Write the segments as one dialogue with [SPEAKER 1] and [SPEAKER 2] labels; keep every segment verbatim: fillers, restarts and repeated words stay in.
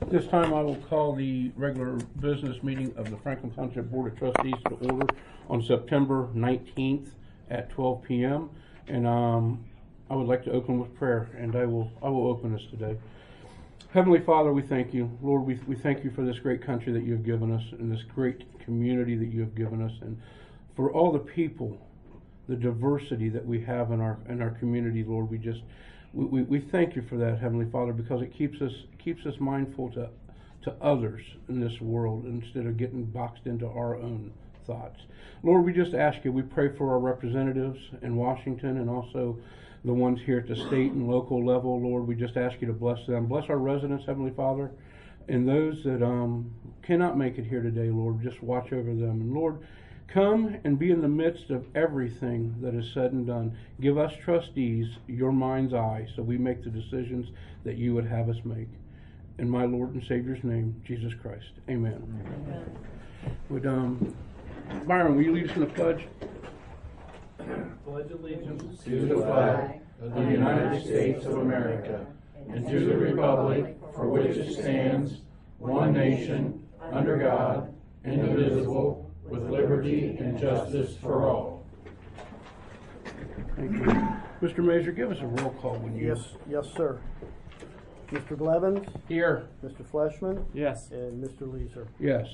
[SPEAKER 1] At this time, I will call the regular business meeting of the Franklin Township Board of Trustees to order on September nineteenth at twelve p m And um, I would like to open with prayer, and I will I will open this today. Heavenly Father, we thank you. Lord, we, we thank you for this great country that you have given us, and this great community that you have given us, and for all the people, the diversity that we have in our in our community, Lord. We just we, we, we thank you for that, Heavenly Father, because it keeps us keeps us mindful to to others in this world instead of getting boxed into our own thoughts. Lord, we just ask you, we pray for our representatives in Washington and also the ones here at the state and local level. Lord, we just ask you to bless them. Bless our residents, Heavenly Father, and those that um, cannot make it here today, Lord, just watch over them. And Lord, come and be in the midst of everything that is said and done. Give us trustees your mind's eye so we make the decisions that you would have us make. In my Lord and Savior's name, Jesus Christ. Amen. Amen. Would um, Byron, will you lead us in the pledge?
[SPEAKER 2] Pledge allegiance to the flag of the United States of America and to the republic for which it stands, one nation, under God, indivisible, with liberty and justice for all.
[SPEAKER 1] Thank you. Mister Mazur, give us a roll call when you...
[SPEAKER 3] Yes, yes, sir. Mister Blevins?
[SPEAKER 1] Here.
[SPEAKER 3] Mister Fleshman?
[SPEAKER 2] Yes.
[SPEAKER 3] And Mister Leeser?
[SPEAKER 1] Yes.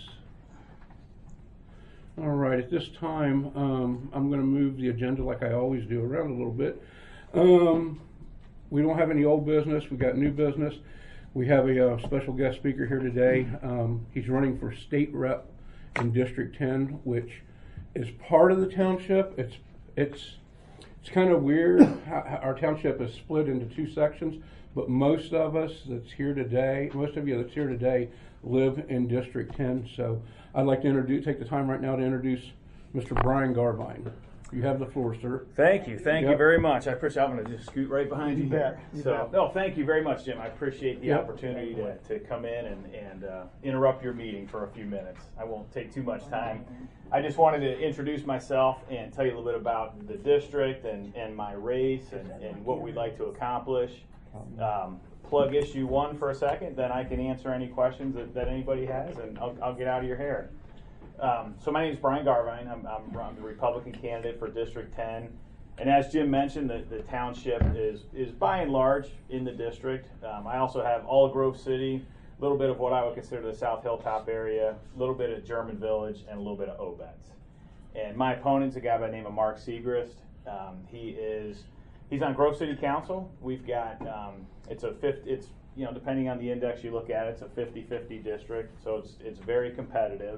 [SPEAKER 1] All right, at this time, um, I'm going to move the agenda like I always do around a little bit. Um, we don't have any old business. We got new business. We have a uh, special guest speaker here today. Um, he's running for state rep in District ten, which is part of the township. It's it's it's kind of weird. How our township is split into two sections, but most of us that's here today, most of you that's here today, live in District ten. So I'd like to introduce, take the time right now to introduce Mister Brian Garvine. You have the floor, sir.
[SPEAKER 4] Thank you. Thank
[SPEAKER 1] Yep.
[SPEAKER 4] you very much. I appreciate I'm going to just scoot right behind you,
[SPEAKER 3] You
[SPEAKER 4] here.
[SPEAKER 3] bet. You
[SPEAKER 4] so,
[SPEAKER 3] bet.
[SPEAKER 4] no, thank you very much, Jim. I appreciate the
[SPEAKER 1] Yep.
[SPEAKER 4] opportunity to, to come in and, and uh, interrupt your meeting for a few minutes. I won't take too much time. I just wanted to introduce myself and tell you a little bit about the district and, and my race and, and what we'd like to accomplish. Um, plug issue one for a second, then I can answer any questions that, that anybody has, and I'll, I'll get out of your hair. Um, so my name is Brian Garvine. I'm, I'm, I'm the Republican candidate for District ten. And as Jim mentioned, the, the township is, is by and large in the district. Um, I also have all of Grove City, a little bit of what I would consider the South Hilltop area, a little bit of German Village, and a little bit of Obetz. And my opponent's a guy by the name of Mark Segrist. Um, he is he's on Grove City Council. We've got um, it's a fifth. It's you know depending on the index you look at, it's a fifty-fifty district. So it's it's very competitive.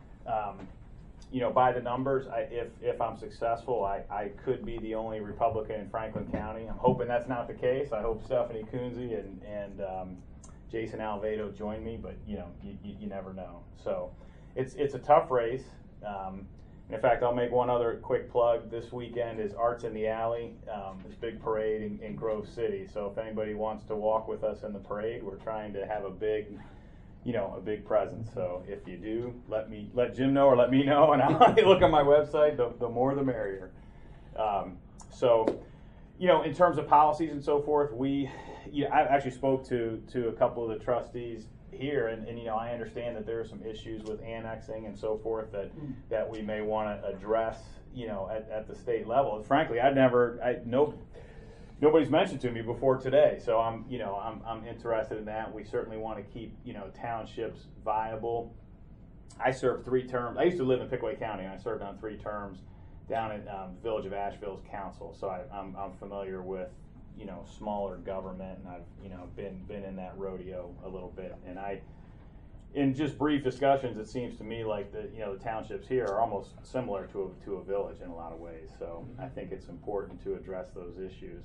[SPEAKER 4] Um, you know, by the numbers, I, if if I'm successful, I, I could be the only Republican in Franklin County. I'm hoping that's not the case. I hope Stephanie Coonsey and and um, Jason Alvedo join me, but you know, you, you, you never know. So it's it's a tough race. Um, in fact, I'll make one other quick plug. This weekend is Arts in the Alley, um, this big parade in, in Grove City. So if anybody wants to walk with us in the parade, we're trying to have a big you know, a big presence. So if you do, let me let Jim know or let me know, and I'll look on my website. The, the more, the merrier. Um, so, you know, in terms of policies and so forth, we, you know, I actually spoke to to a couple of the trustees here, and, and you know, I understand that there are some issues with annexing and so forth that that we may want to address, you know, at, at the state level. And frankly, I'd never, I no. Nobody's mentioned to me before today, so I'm, you know, I'm, I'm interested in that. We certainly want to keep, you know, townships viable. I served three terms. I used to live in Pickaway County, and I served on three terms down at um, Village of Asheville's council. So I, I'm, I'm familiar with, you know, smaller government, and I've, you know, been been in that rodeo a little bit. And I, in just brief discussions, it seems to me like the, you know, the townships here are almost similar to a, to a village in a lot of ways. So I think it's important to address those issues.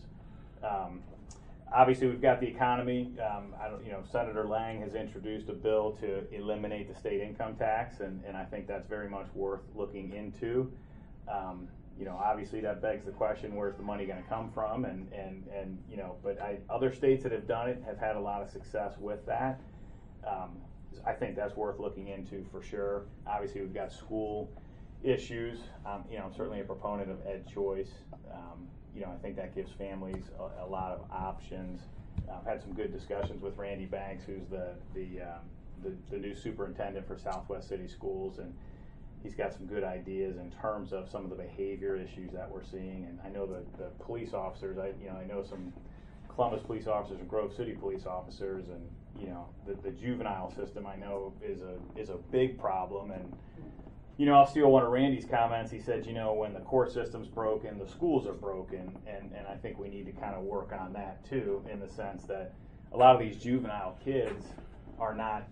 [SPEAKER 4] Um, obviously, we've got the economy. Um, I don't, you know, Senator Lang has introduced a bill to eliminate the state income tax, and, and I think that's very much worth looking into. Um, you know, obviously, that begs the question: where's the money going to come from? And and and you know, but I, other states that have done it have had a lot of success with that. Um, I think that's worth looking into for sure. Obviously, we've got school issues. Um, you know, I'm certainly a proponent of ed choice. Um, you know, I think that gives families a, a lot of options. I've had some good discussions with Randy Banks, who's the the, um, the the new superintendent for Southwest City Schools, and he's got some good ideas in terms of some of the behavior issues that we're seeing. And I know the the police officers. I you know I know some Columbus police officers and Grove City police officers, and you know the the juvenile system I know is a is a big problem. And you know, I'll steal one of Randy's comments. He said, you know, when the court system's broken, the schools are broken. And, and I think we need to kind of work on that, too, in the sense that a lot of these juvenile kids are not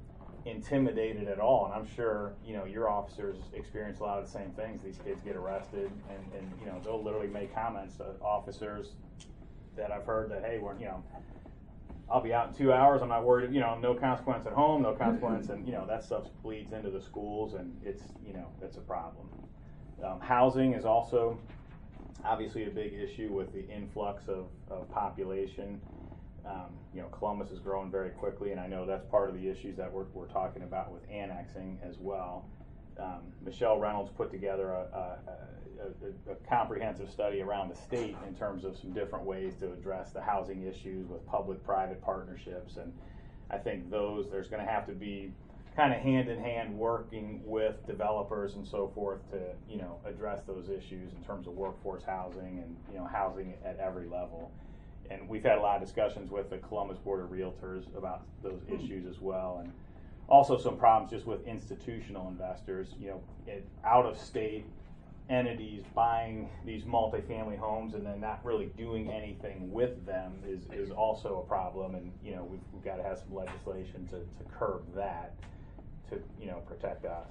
[SPEAKER 4] intimidated at all. And I'm sure, you know, your officers experience a lot of the same things. These kids get arrested, and, and you know, they'll literally make comments to officers that I've heard that, hey, we're, you know, I'll be out in two hours. I'm not worried. You know, no consequence at home, no consequence, and you know that stuff bleeds into the schools, and it's you know it's a problem. Um, housing is also obviously a big issue with the influx of, of population. Um, you know, Columbus is growing very quickly, and I know that's part of the issues that we're we're talking about with annexing as well. Um, Michelle Reynolds put together a, a, a, a comprehensive study around the state in terms of some different ways to address the housing issues with public-private partnerships, and I think those there's going to have to be kind of hand-in-hand working with developers and so forth to you know address those issues in terms of workforce housing and you know housing at every level. And we've had a lot of discussions with the Columbus Board of Realtors about those issues as well, and also some problems just with institutional investors, you know, it, out-of-state entities buying these multifamily homes and then not really doing anything with them is, is also a problem. And, you know, we've, we've got to have some legislation to, to curb that to, you know, protect us.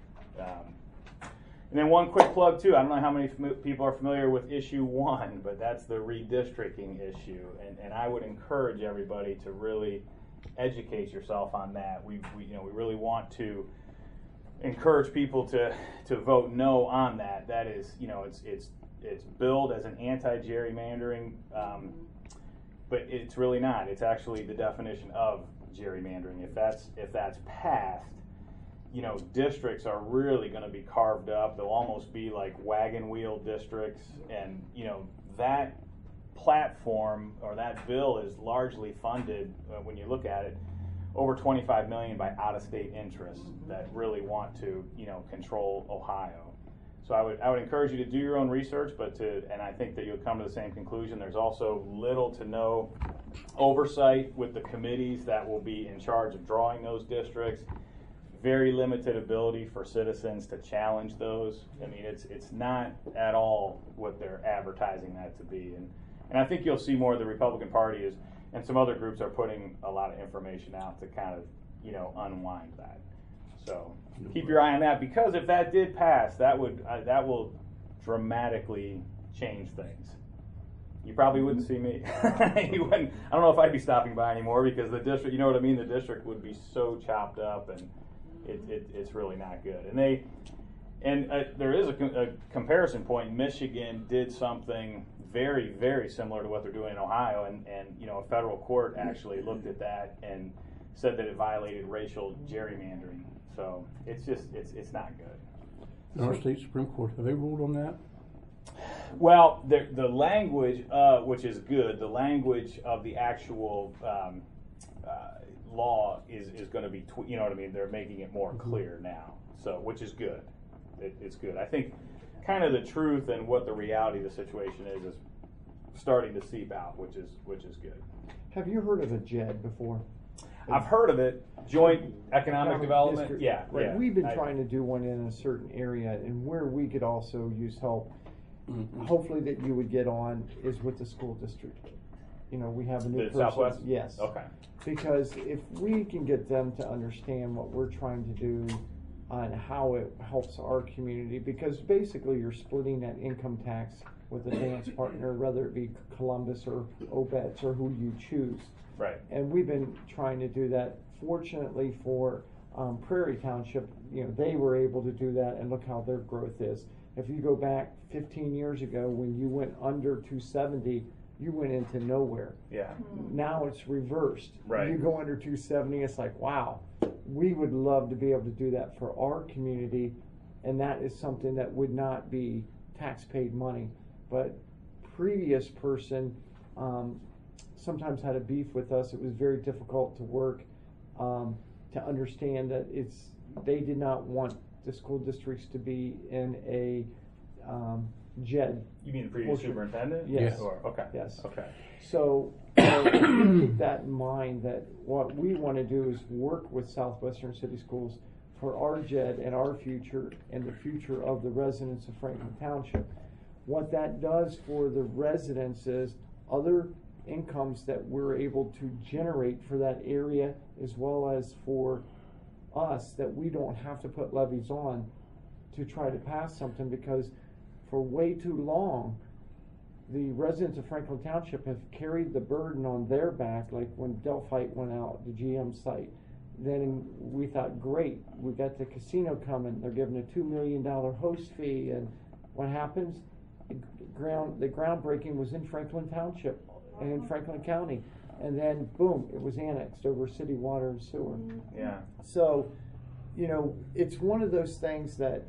[SPEAKER 4] Um, and then one quick plug, too. I don't know how many fam- people are familiar with issue one, but that's the redistricting issue. And, and I would encourage everybody to really educate yourself on that. We, we, you know, we really want to encourage people to to vote no on that. That is, you know, it's it's it's billed as an anti-gerrymandering, um, but it's really not. It's actually the definition of gerrymandering. If that's if that's passed, you know, districts are really going to be carved up. They'll almost be like wagon wheel districts, and you know that platform or that bill is largely funded, uh, when you look at it, over twenty-five million dollars by out-of-state interests that really want to, you know, control Ohio. So I would I would encourage you to do your own research, but to and I think that you'll come to the same conclusion. There's also little to no oversight with the committees that will be in charge of drawing those districts. Very limited ability for citizens to challenge those. I mean, it's it's not at all what they're advertising that to be. And And I think you'll see more of the Republican Party is, and some other groups are putting a lot of information out to kind of, you know, unwind that. So keep your eye on that, because if that did pass, that would uh, that will dramatically change things. You probably wouldn't see me. You wouldn't. I don't know if I'd be stopping by anymore, because the district, you know what I mean. The district would be so chopped up, and it, it it's really not good. And they, and uh, there is a, a comparison point. Michigan did something very, very similar to what they're doing in Ohio, and, and you know, a federal court actually looked at that and said that it violated racial gerrymandering. So it's just, it's it's not good.
[SPEAKER 1] In our state Supreme Court, have they ruled on that?
[SPEAKER 4] Well, the, the language, uh, which is good, the language of the actual um, uh, law is, is going to be, tw- you know what I mean, they're making it more clear now, so which is good. It, it's good. I think kind of the truth and what the reality of the situation is is starting to seep out, which is which is good.
[SPEAKER 2] Have you heard of a J E D before?
[SPEAKER 4] I've heard of it. Joint Economic,
[SPEAKER 2] Economic
[SPEAKER 4] Development.
[SPEAKER 2] District.
[SPEAKER 4] Yeah,
[SPEAKER 2] Right.
[SPEAKER 4] yeah.
[SPEAKER 2] We've been
[SPEAKER 4] I-
[SPEAKER 2] trying to do one in a certain area, and where we could also use help,
[SPEAKER 1] Mm-hmm.
[SPEAKER 2] hopefully that you would get on, is with the school district. You know, we have a new
[SPEAKER 4] The
[SPEAKER 2] person.
[SPEAKER 4] Southwest?
[SPEAKER 2] Yes.
[SPEAKER 4] Okay.
[SPEAKER 2] Because if we can get them to understand what we're trying to do on how it helps our community, because basically you're splitting that income tax with a dance partner, whether it be Columbus or Obetz or who you choose.
[SPEAKER 4] Right.
[SPEAKER 2] And we've been trying to do that. Fortunately for um, Prairie Township, you know, they were able to do that, and look how their growth is. If you go back fifteen years ago, when you went under two seventy, you went into nowhere.
[SPEAKER 4] Yeah.
[SPEAKER 2] Now it's reversed.
[SPEAKER 4] Right.
[SPEAKER 2] You go under two seventy, it's like, wow. We would love to be able to do that for our community, and that is something that would not be tax-paid money. But previous person um,
[SPEAKER 5] sometimes had a beef with us. It was very difficult to work, um, to understand that it's, they did not want the school districts to be in a, um, J E D.
[SPEAKER 4] You mean the previous
[SPEAKER 5] Portion.
[SPEAKER 4] superintendent?
[SPEAKER 5] Yes.
[SPEAKER 4] Or, okay.
[SPEAKER 5] Yes.
[SPEAKER 4] Okay.
[SPEAKER 5] So, uh, keep that in mind, that what we want to do is work with Southwestern City Schools for our J E D and our future and the future of the residents of Franklin Township. What that does for the residents is other incomes that we're able to generate for that area, as well as for us, that we don't have to put levies on to try to pass something, because for way too long, the residents of Franklin Township have carried the burden on their back, like when Delphi went out, the G M site. Then we thought, great, we got the casino coming, they're giving a two million dollar host fee, and what happens? The ground, the groundbreaking was in Franklin Township and in Franklin County, and then boom, it was annexed over city water and sewer.
[SPEAKER 4] Yeah.
[SPEAKER 5] So, you know, it's one of those things that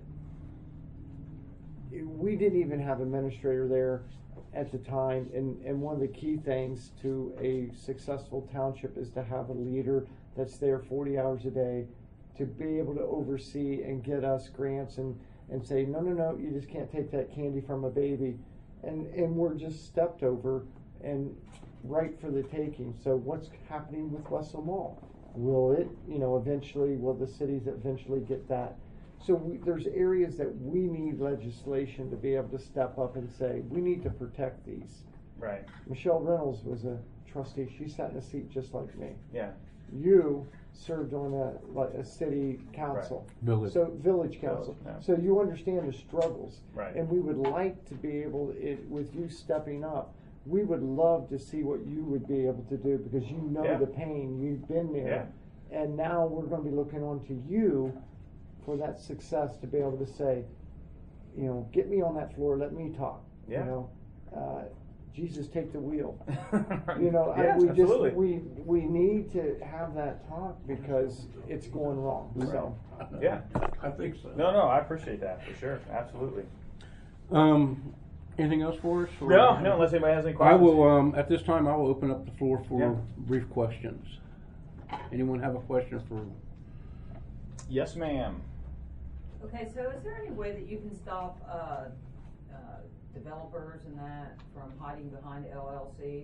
[SPEAKER 5] we didn't even have an administrator there at the time, and, and one of the key things to a successful township is to have a leader that's there forty hours a day to be able to oversee and get us grants and, and say, no, no, no, you just can't take that candy from a baby. And, and we're just stepped over and right for the taking. So what's happening with Wessel Mall? Will it, you know, eventually, will the cities eventually get that? So we, there's areas that we need legislation to be able to step up and say, we need to protect these.
[SPEAKER 4] Right.
[SPEAKER 5] Michelle Reynolds was a trustee. She sat in a seat just like me.
[SPEAKER 4] Yeah.
[SPEAKER 5] You served on a, like a city council.
[SPEAKER 1] Right. Village.
[SPEAKER 5] So village council.
[SPEAKER 4] Village, yeah.
[SPEAKER 5] So you understand the struggles.
[SPEAKER 4] Right.
[SPEAKER 5] And we would like to be able, it, with you stepping up, we would love to see what you would be able to do, because you know
[SPEAKER 4] Yeah.
[SPEAKER 5] the pain, you've been there. And now we're going to be looking on to you for that success, to be able to say, you know, get me on that floor, let me talk.
[SPEAKER 4] Yeah.
[SPEAKER 5] You know, uh, Jesus, take the wheel. You know,
[SPEAKER 4] Yes,
[SPEAKER 5] I, we
[SPEAKER 4] absolutely.
[SPEAKER 5] just we we need to have that talk, because it's going wrong. So
[SPEAKER 4] Yeah.
[SPEAKER 1] I think so.
[SPEAKER 4] No, no, I appreciate that for sure. Absolutely.
[SPEAKER 1] Um, anything else for us? or-
[SPEAKER 4] No, no, unless anybody has any
[SPEAKER 1] I
[SPEAKER 4] questions.
[SPEAKER 1] will, um, at this time, I will open up the floor for
[SPEAKER 4] Yeah.
[SPEAKER 1] brief questions. Anyone have a question for?
[SPEAKER 4] Yes, ma'am.
[SPEAKER 6] Okay, so is there any way that you can stop, uh, uh, developers and that from hiding behind L L Cs?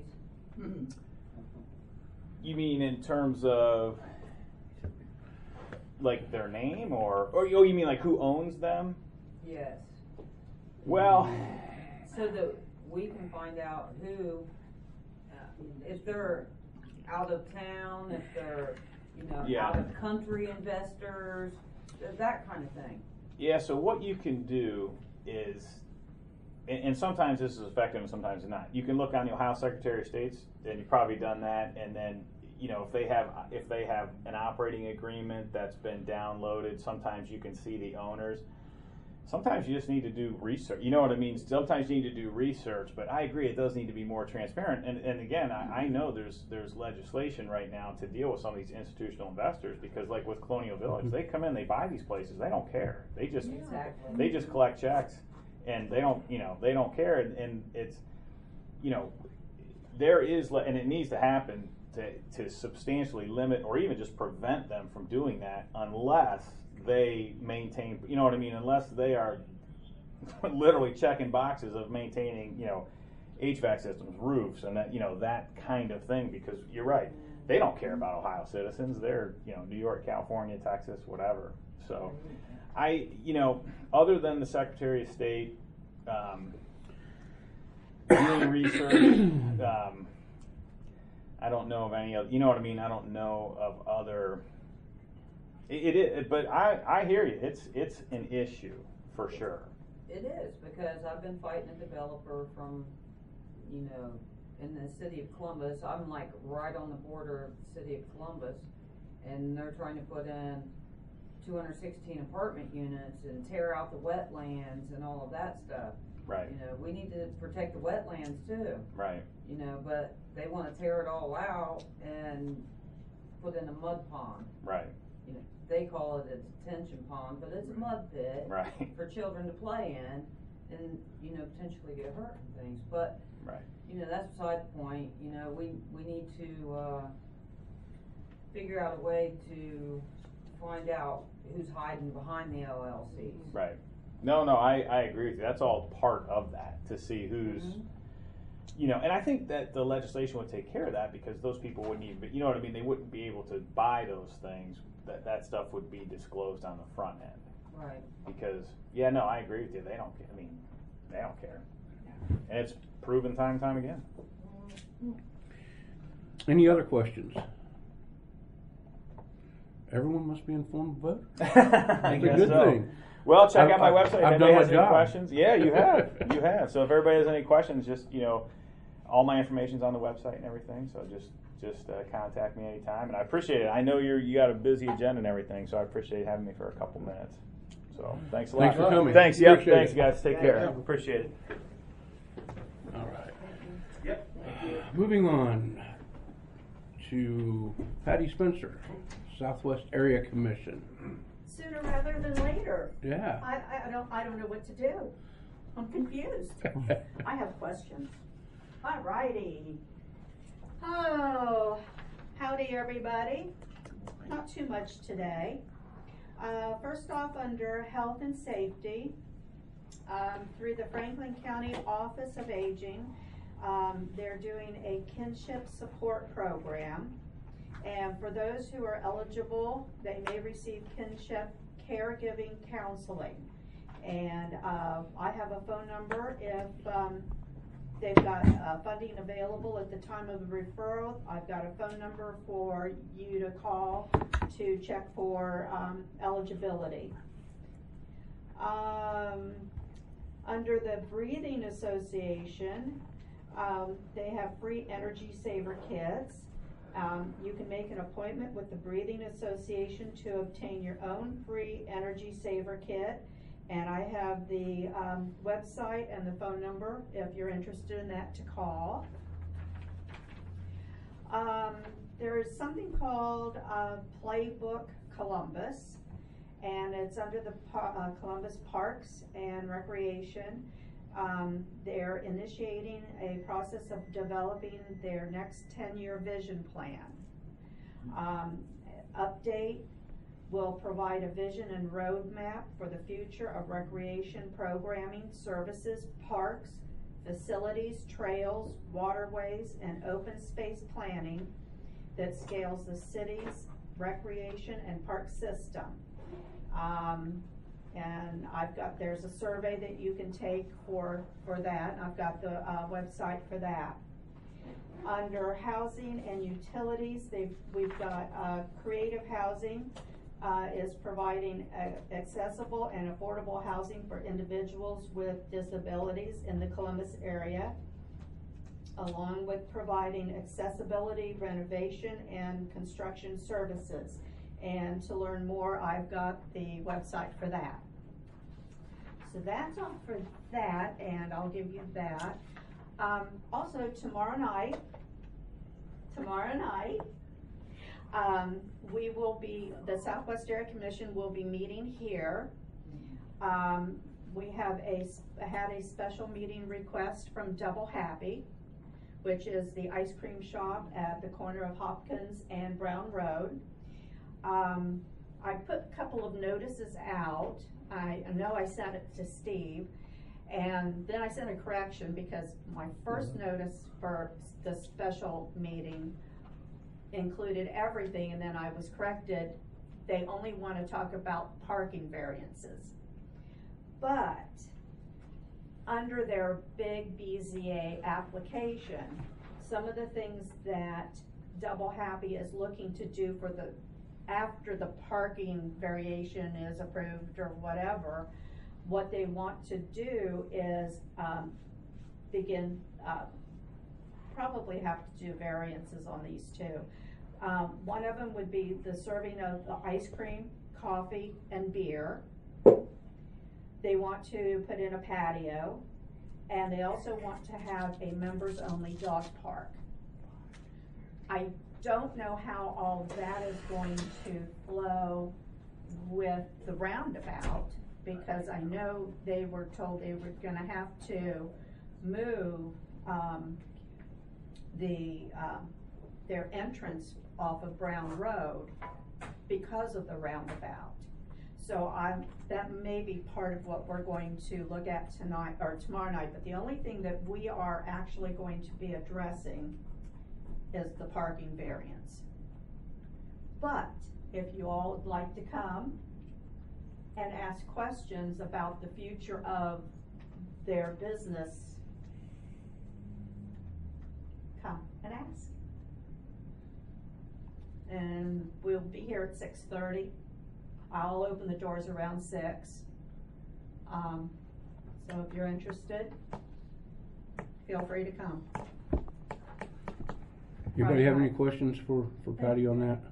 [SPEAKER 4] You mean in terms of like their name, or or oh, you mean like who owns them?
[SPEAKER 6] Yes.
[SPEAKER 4] Well,
[SPEAKER 6] So that we can find out who, uh, if they're out of town, if they're, you know,
[SPEAKER 4] Yeah.
[SPEAKER 6] out of country investors, th- that kind of thing.
[SPEAKER 4] yeah. So what you can do is, and, and sometimes this is effective and sometimes not. You can look on the Ohio Secretary of State's, and you've probably done that, and then you know if they have if they have an operating agreement that's been downloaded, sometimes you can see the owners. Sometimes you just need to do research. You know what I mean? Sometimes you need to do research, but I agree it does need to be more transparent. And, and again, I, I know there's there's legislation right now to deal with some of these institutional investors, because like with Colonial Village, they come in, they buy these places, they don't care. They just
[SPEAKER 6] Exactly.
[SPEAKER 4] they just collect checks, and they don't you know they don't care. And, and it's you know there is le- and it needs to happen to to substantially limit or even just prevent them from doing that, unless they maintain, you know what I mean, unless they are literally checking boxes of maintaining, you know, H V A C systems, roofs, and that, you know, that kind of thing, because you're right, they don't care about Ohio citizens. They're, you know, New York, California, Texas, whatever. So I, you know, other than the Secretary of State um, doing research, um, I don't know of any other, you know what I mean, I don't know of other. It is, but I, I hear you. It's it's an issue for sure.
[SPEAKER 6] It is, because I've been fighting a developer from, you know, in the city of Columbus. I'm like right on the border of the city of Columbus, and they're trying to put in two hundred sixteen apartment units and tear out the wetlands and all of that stuff.
[SPEAKER 4] Right.
[SPEAKER 6] You know, we need to protect the wetlands too.
[SPEAKER 4] Right.
[SPEAKER 6] You know, but they want to tear it all out and put in a mud pond.
[SPEAKER 4] Right.
[SPEAKER 6] You know, they call it a detention pond, but it's a mud pit
[SPEAKER 4] Right.
[SPEAKER 6] for children to play in and, you know, potentially get hurt and things. But
[SPEAKER 4] Right.
[SPEAKER 6] You know, that's beside the point. You know, we, we need to, uh, figure out a way to find out who's hiding behind the L L Cs.
[SPEAKER 4] Right. No, no, I, I agree with you. That's all part of that, to see who's,
[SPEAKER 6] Mhm.
[SPEAKER 4] you know, and I think that the legislation would take care of that because those people wouldn't even, but you know what I mean? They wouldn't be able to buy those things. That, that stuff would be disclosed on the front end.
[SPEAKER 6] Right.
[SPEAKER 4] Because, yeah, no, I agree with you. They don't, I mean, they don't care. And it's proven time and time again.
[SPEAKER 1] Any other questions? Everyone must be informed of vote.
[SPEAKER 4] That's
[SPEAKER 1] That's a good thing.
[SPEAKER 4] Well, check
[SPEAKER 1] I've-
[SPEAKER 4] out my
[SPEAKER 1] I've-
[SPEAKER 4] website if
[SPEAKER 1] I've
[SPEAKER 4] anybody
[SPEAKER 1] done my
[SPEAKER 4] has any
[SPEAKER 1] job.
[SPEAKER 4] questions. Yeah, you have. You have. So if everybody has any questions, just, you know, all my information's on the website and everything. So just just uh, contact me anytime. And I appreciate it. I know you're you got a busy agenda and everything, so I appreciate having me for a couple minutes. So thanks a lot.
[SPEAKER 1] Thanks for coming.
[SPEAKER 4] Thanks. Yep.
[SPEAKER 1] Appreciate
[SPEAKER 4] Thanks,
[SPEAKER 1] it.
[SPEAKER 4] guys. Take
[SPEAKER 6] Yeah,
[SPEAKER 4] care.
[SPEAKER 6] yeah.
[SPEAKER 4] Appreciate it.
[SPEAKER 1] All right.
[SPEAKER 4] Yep.
[SPEAKER 1] Moving on to Patty Spencer, Southwest Area Commission.
[SPEAKER 7] Sooner rather than later.
[SPEAKER 1] Yeah.
[SPEAKER 7] I, I, I don't I don't know what to do. I'm confused. I have questions. All righty. Oh, howdy everybody. Not too much today. Uh, first off, under health and safety, um, through the Franklin County Office of Aging, um, they're doing a kinship support program. And for those who are eligible, they may receive kinship caregiving counseling. And uh, I have a phone number if um, they've got uh, funding available at the time of the referral. I've got a phone number for you to call to check for um, eligibility. Um, under the Breathing Association, um, they have free Energy Saver kits. Um, you can make an appointment with the Breathing Association to obtain your own free Energy Saver kit. And I have the um, website and the phone number if you're interested in that to call. Um, there is something called uh, Playbook Columbus, and it's under the uh, Columbus Parks and Recreation. Um, they're initiating a process of developing their next ten-year vision plan. Um, update will provide a vision and roadmap for the future of recreation programming, services, parks, facilities, trails, waterways, and open space planning that scales the city's recreation and park system. Um, and I've got, there's a survey that you can take for, for that. I've got the uh, website for that. Under housing and utilities, they've, we've got uh, Creative Housing uh, is providing a, accessible and affordable housing for individuals with disabilities in the Columbus area, along with providing accessibility, renovation, and construction services. And to learn more, I've got the website for that. So that's all for that, and I'll give you that. Um, also, tomorrow night, tomorrow night, um, we will be, the Southwest Area Commission will be meeting here. Um, we have a, had a special meeting request from Double Happy, which is the ice cream shop at the corner of Hopkins and Brown Road. Um, I put a couple of notices out. I, I know I sent it to Steve, and then I sent a correction because my first notice for the special meeting included everything, and then I was corrected. They only want to talk about parking variances. But under their big B Z A application, some of the things that Double Happy is looking to do for the after the parking variation is approved or whatever, what they want to do is um, begin, uh, probably have to do variances on these two. Um, one of them would be the serving of the ice cream, coffee, and beer. They want to put in a patio, and they also want to have a members-only dog park. I don't know how all that is going to flow with the roundabout, because I know they were told they were gonna have to move um, the, um, their entrance off of Brown Road because of the roundabout. So I'm, that may be part of what we're going to look at tonight, or tomorrow night, but the only thing that we are actually going to be addressing is the parking variance. But if you all would like to come and ask questions about the future of their business, come and ask. And we'll be here at six thirty. I'll open the doors around six. Um, so if you're interested, feel free to come.
[SPEAKER 1] Anybody have any questions for, for Patty on that?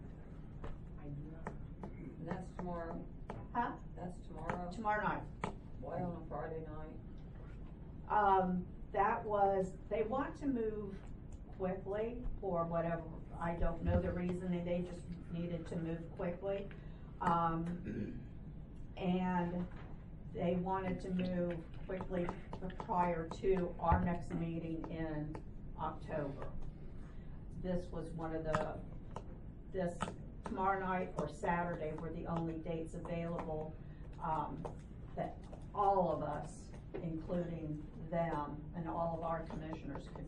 [SPEAKER 6] And that's tomorrow,
[SPEAKER 7] Huh?
[SPEAKER 6] that's tomorrow,
[SPEAKER 7] Tomorrow night.
[SPEAKER 6] why on a Friday night?
[SPEAKER 7] Um, that was, they want to move quickly or whatever. I don't know the reason, they, they just needed to move quickly. Um, and they wanted to move quickly prior to our next meeting in October. This was one of the, this tomorrow night or Saturday were the only dates available, um, that all of us, including them and all of our commissioners, could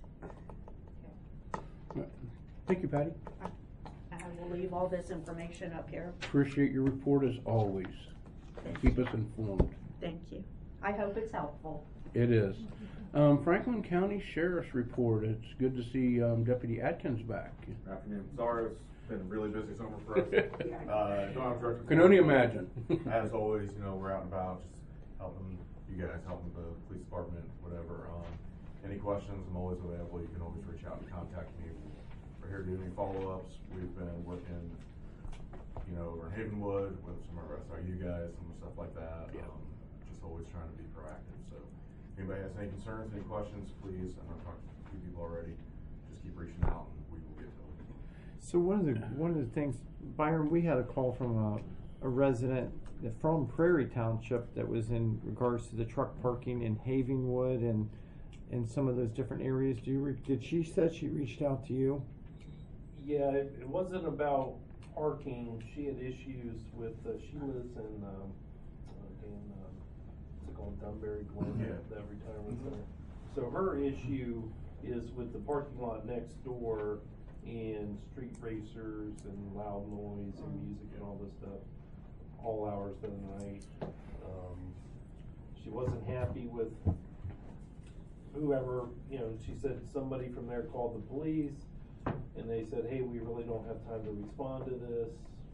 [SPEAKER 7] meet.
[SPEAKER 1] Thank you, Patty.
[SPEAKER 7] I will leave all this information up here.
[SPEAKER 1] Appreciate your report as always. Keep us informed.
[SPEAKER 7] Thank you. I hope it's helpful.
[SPEAKER 1] It is. Um, Franklin County Sheriff's Report. It's good to see um, Deputy Atkins back.
[SPEAKER 8] Good afternoon. Sorry, it's been a really busy summer for us. uh, don't have director-
[SPEAKER 1] Can only imagine.
[SPEAKER 8] As always, you know, we're out and about, just helping you guys, helping the police department, whatever. Um, any questions, I'm always available. You can always reach out and contact me. We're here to do any follow-ups. We've been working, you know, over in Havenwood with some of our S R U guys, some stuff like that.
[SPEAKER 1] Yeah.
[SPEAKER 8] Um, just always trying to be proactive. So, if anybody has any concerns, any questions, please. I know I've talked to a few people already. Just keep reaching out, and we will get to them.
[SPEAKER 5] So one of the, one of the things, Byron, we had a call from a, a resident from Prairie Township that was in regards to the truck parking in Havenwood and, and some of those different areas. Do you, re- did she said she reached out to you?
[SPEAKER 3] Yeah, it, it wasn't about parking. She had issues with, uh, she lives in, um, uh, in, uh, what's it called, Dunbury Glen,
[SPEAKER 8] Yeah.
[SPEAKER 3] that retirement center. So her issue is with the parking lot next door and street racers and loud noise and music and all this stuff, all hours of the night. Um, she wasn't happy with whoever, you know, she said somebody from there called the police and they said, hey, we really don't have time to respond to this.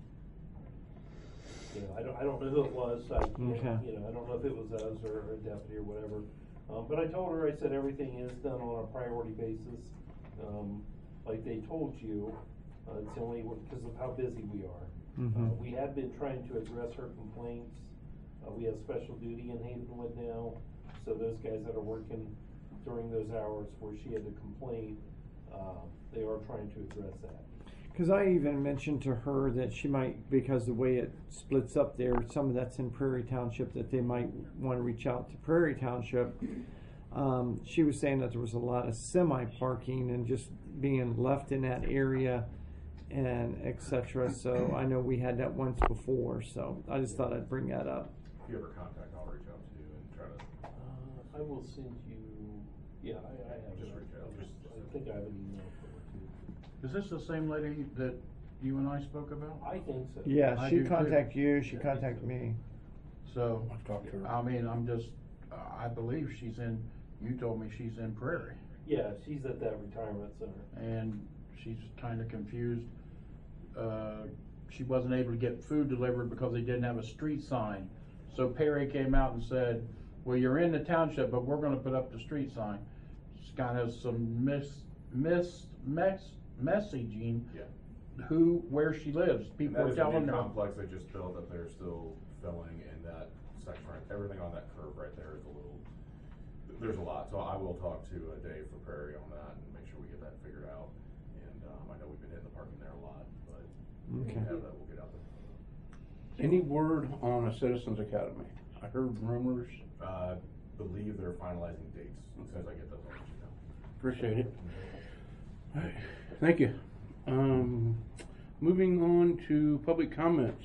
[SPEAKER 3] You know, I don't, I don't know who it was, I can't,
[SPEAKER 5] Okay.
[SPEAKER 3] you know, I don't know if it was us or a deputy or whatever. Um, but I told her, I said, everything is done on a priority basis, um, like they told you. Uh, it's only because of how busy we are.
[SPEAKER 5] Mhm.
[SPEAKER 3] Uh, we have been trying to address her complaints. Uh, we have special duty in Havenwood now, so those guys that are working during those hours where she had to complain, uh, they are trying to address that.
[SPEAKER 5] Because I even mentioned to her that she might, because the way it splits up there, some of that's in Prairie Township, that they might want to reach out to Prairie Township. Um, she was saying that there was a lot of semi parking and just being left in that area and et cetera. So I know we had that once before, so I just thought I'd bring that up.
[SPEAKER 8] If you ever contact, I'll reach out to you and try to.
[SPEAKER 3] Uh, I will send you, yeah, I, I have.
[SPEAKER 8] Just
[SPEAKER 3] it.
[SPEAKER 8] reach out.
[SPEAKER 3] I just- I think I have an email for her too.
[SPEAKER 2] Is this the same lady that you and I spoke about?
[SPEAKER 3] I think so.
[SPEAKER 5] Yeah,
[SPEAKER 2] I
[SPEAKER 5] she
[SPEAKER 2] do too.
[SPEAKER 5] contacted you, she contacted me.
[SPEAKER 2] So,
[SPEAKER 1] I've talked to her.
[SPEAKER 2] I mean, I'm just, uh, I believe she's in, you told me she's in Prairie.
[SPEAKER 3] Yeah, she's at that retirement center.
[SPEAKER 2] And she's kind of confused. Uh, she wasn't able to get food delivered because they didn't have a street sign. So Perry came out and said, well, you're in the township, but we're gonna put up the street sign. It's kind of some mis, mis, mess, messaging
[SPEAKER 8] Yeah.
[SPEAKER 2] who, where she lives.
[SPEAKER 8] And
[SPEAKER 2] People
[SPEAKER 8] that
[SPEAKER 2] are
[SPEAKER 8] is a
[SPEAKER 2] telling
[SPEAKER 8] new
[SPEAKER 2] her.
[SPEAKER 8] complex they just built that they're still filling, and that section, right, everything on that curve right there is a little, there's a lot. So I will talk to uh, Dave for Prairie on that and make sure we get that figured out. And um, I know we've been hitting the parking there a lot, but when we
[SPEAKER 5] Okay.
[SPEAKER 8] have that, we'll get out there.
[SPEAKER 1] Any word on a Citizens Academy? I heard rumors.
[SPEAKER 8] Uh, believe they're finalizing dates. As soon as I get those, I'll let you know.
[SPEAKER 1] Appreciate it. All right, thank you. Um, moving on to public comments.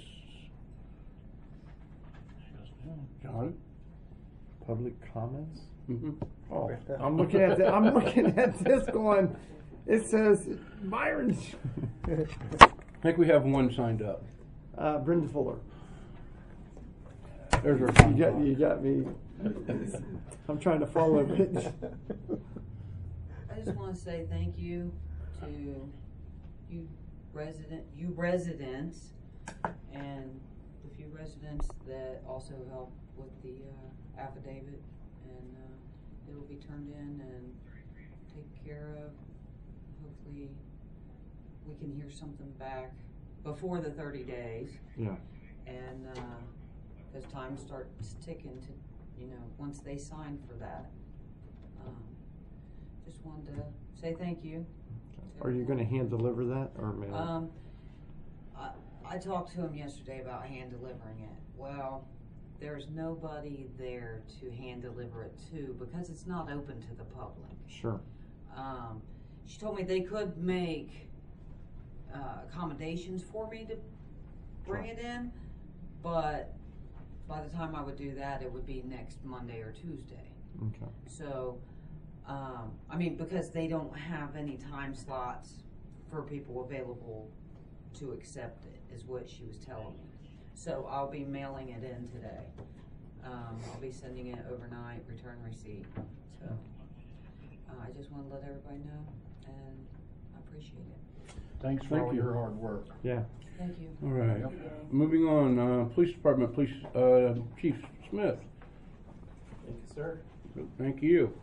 [SPEAKER 1] John?
[SPEAKER 5] Public comments?
[SPEAKER 1] Mm-hmm.
[SPEAKER 5] Oh, I'm looking at that, I'm looking at this going, it says Byron.
[SPEAKER 1] I think we have one signed up.
[SPEAKER 5] Uh, Brenda Fuller.
[SPEAKER 1] There's our.
[SPEAKER 5] You got, you got me. I'm trying to follow it.
[SPEAKER 6] I just wanna say thank you to you resident, you residents, and the few residents that also helped with the, uh, affidavit, and, uh, it'll be turned in and taken care of. Hopefully, we can hear something back before the thirty days,
[SPEAKER 5] Yeah.
[SPEAKER 6] and, uh, cause time starts ticking to, you know, once they sign for that. Um, just wanted to say thank you.
[SPEAKER 5] Are you gonna hand deliver that or mail?
[SPEAKER 6] Um, I, I talked to him yesterday about hand delivering it. Well, there's nobody there to hand deliver it to because it's not open to the public.
[SPEAKER 5] Sure.
[SPEAKER 6] Um, she told me they could make uh, accommodations for me to bring
[SPEAKER 5] Sure.
[SPEAKER 6] it in, but by the time I would do that, it would be next Monday or Tuesday.
[SPEAKER 5] Okay.
[SPEAKER 6] So, um, I mean, because they don't have any time slots for people available to accept it, is what she was telling me. So I'll be mailing it in today. Um, I'll be sending it overnight, return receipt. So uh, I just want to let everybody know, and I appreciate it.
[SPEAKER 2] Thanks for
[SPEAKER 1] Thank
[SPEAKER 2] all
[SPEAKER 1] you.
[SPEAKER 2] your hard work.
[SPEAKER 5] Yeah.
[SPEAKER 6] Thank you.
[SPEAKER 1] All right, moving on, uh, police department, police, uh, Chief Smith.
[SPEAKER 3] Thank you, sir.
[SPEAKER 1] Thank you.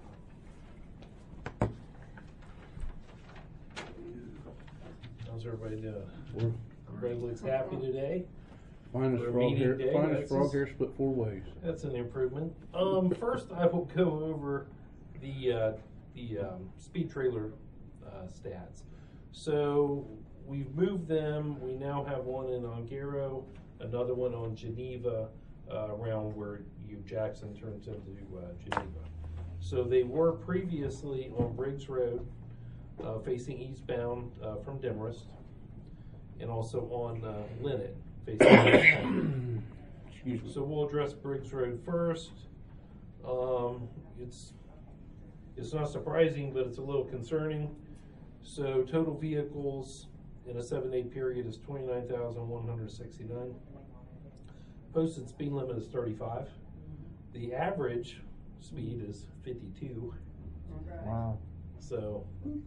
[SPEAKER 9] How's everybody doing? Everybody looks happy today.
[SPEAKER 1] Finest
[SPEAKER 9] We're
[SPEAKER 1] frog
[SPEAKER 9] meeting
[SPEAKER 1] hair,
[SPEAKER 9] day,
[SPEAKER 1] finest
[SPEAKER 9] that's
[SPEAKER 1] frog
[SPEAKER 9] just-
[SPEAKER 1] hair split four ways.
[SPEAKER 9] That's an improvement. Um, first I will go over the, uh, the, um, speed trailer, uh, stats. So, we've moved them, we now have one in Ongaro, another one on Geneva, uh, around where you, Jackson turns into, uh, Geneva. So they were previously on Briggs Road, uh, facing eastbound, uh, from Demarest, and also on, uh, Linnet, facing eastbound.
[SPEAKER 1] Excuse me.
[SPEAKER 9] So we'll address Briggs Road first. Um, it's, it's not surprising, but it's a little concerning. So total vehicles in a seven-day period is twenty-nine thousand one hundred sixty-nine. Posted speed limit is thirty-five. The average speed is fifty-two.
[SPEAKER 5] Wow.
[SPEAKER 9] So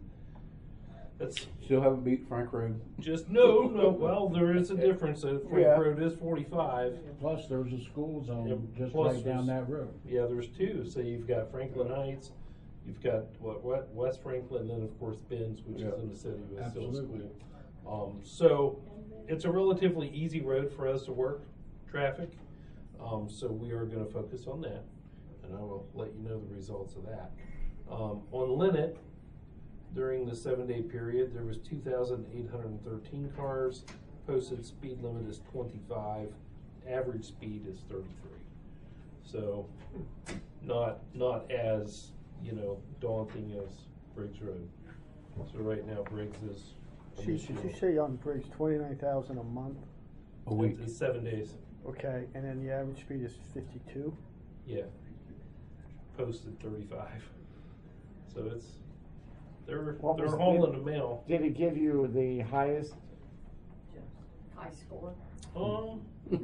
[SPEAKER 9] that's
[SPEAKER 1] Still haven't beat Frank Road.
[SPEAKER 9] just, no, no, well, there is a difference. So Frank
[SPEAKER 1] Yeah.
[SPEAKER 9] Road is forty-five.
[SPEAKER 2] Plus, there's a school zone
[SPEAKER 9] Yep.
[SPEAKER 2] just
[SPEAKER 9] Plus
[SPEAKER 2] right down
[SPEAKER 9] there's-
[SPEAKER 2] that road.
[SPEAKER 9] Yeah, there's two. So you've got Franklin Heights, you've got what, what West Franklin, and then of course Benz, which
[SPEAKER 1] Yeah.
[SPEAKER 9] is in the city with still a
[SPEAKER 2] Absolutely.
[SPEAKER 9] school. Um, so it's a relatively easy road for us to work traffic. Um, so we are going to focus on that, and I will let you know the results of that. Um, on Linnet, during the seven-day period, there was two thousand eight hundred thirteen cars. Posted speed limit is twenty-five. Average speed is thirty-three. So, not not as you know daunting as Briggs Road. So right now Briggs is.
[SPEAKER 10] Chief, did you say on Briggs twenty-nine thousand a month?
[SPEAKER 1] A week.
[SPEAKER 9] It's seven days.
[SPEAKER 10] Okay, and then the average speed is fifty-two?
[SPEAKER 9] Yeah. Posted thirty-five. So it's they're
[SPEAKER 5] What
[SPEAKER 9] they're
[SPEAKER 5] was
[SPEAKER 9] hauling
[SPEAKER 5] the-
[SPEAKER 9] the mail.
[SPEAKER 5] Did it give you the highest?
[SPEAKER 6] High score.
[SPEAKER 9] Um.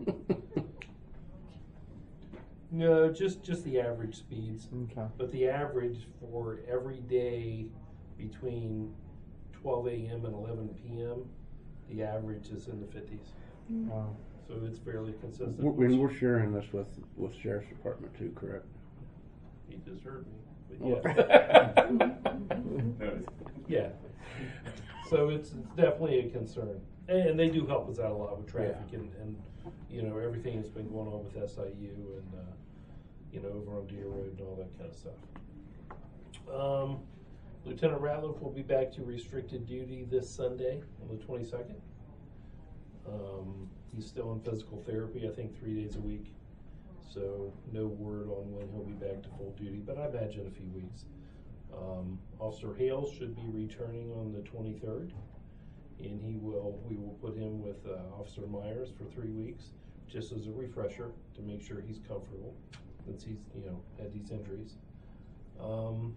[SPEAKER 9] No, just just the average speeds.
[SPEAKER 5] Okay.
[SPEAKER 9] But the average for every day between twelve A M and eleven P M, the average is in the fifties.
[SPEAKER 5] Wow.
[SPEAKER 9] So it's fairly consistent.
[SPEAKER 1] We're- And we're sharing this with, with Sheriff's Department too, correct?
[SPEAKER 9] You just heard me. But
[SPEAKER 1] Oh.
[SPEAKER 9] yeah. Yeah. So it's, it's definitely a concern. And, and they do help us out a lot with traffic
[SPEAKER 1] Yeah.
[SPEAKER 9] and, and, you know, everything that's been going on with S I U and, uh, you know, over on Deer Road and all that kind of stuff. Um, Lieutenant Ratliff will be back to restricted duty this Sunday on the twenty-second. Um, he's still in physical therapy, I think three days a week. So no word on when he'll be back to full duty, but I imagine a few weeks. Um, Officer Hales should be returning on the twenty-third, and he will, we will put him with uh, Officer Myers for three weeks, just as a refresher to make sure he's comfortable, since he's, you know, had these injuries. Um,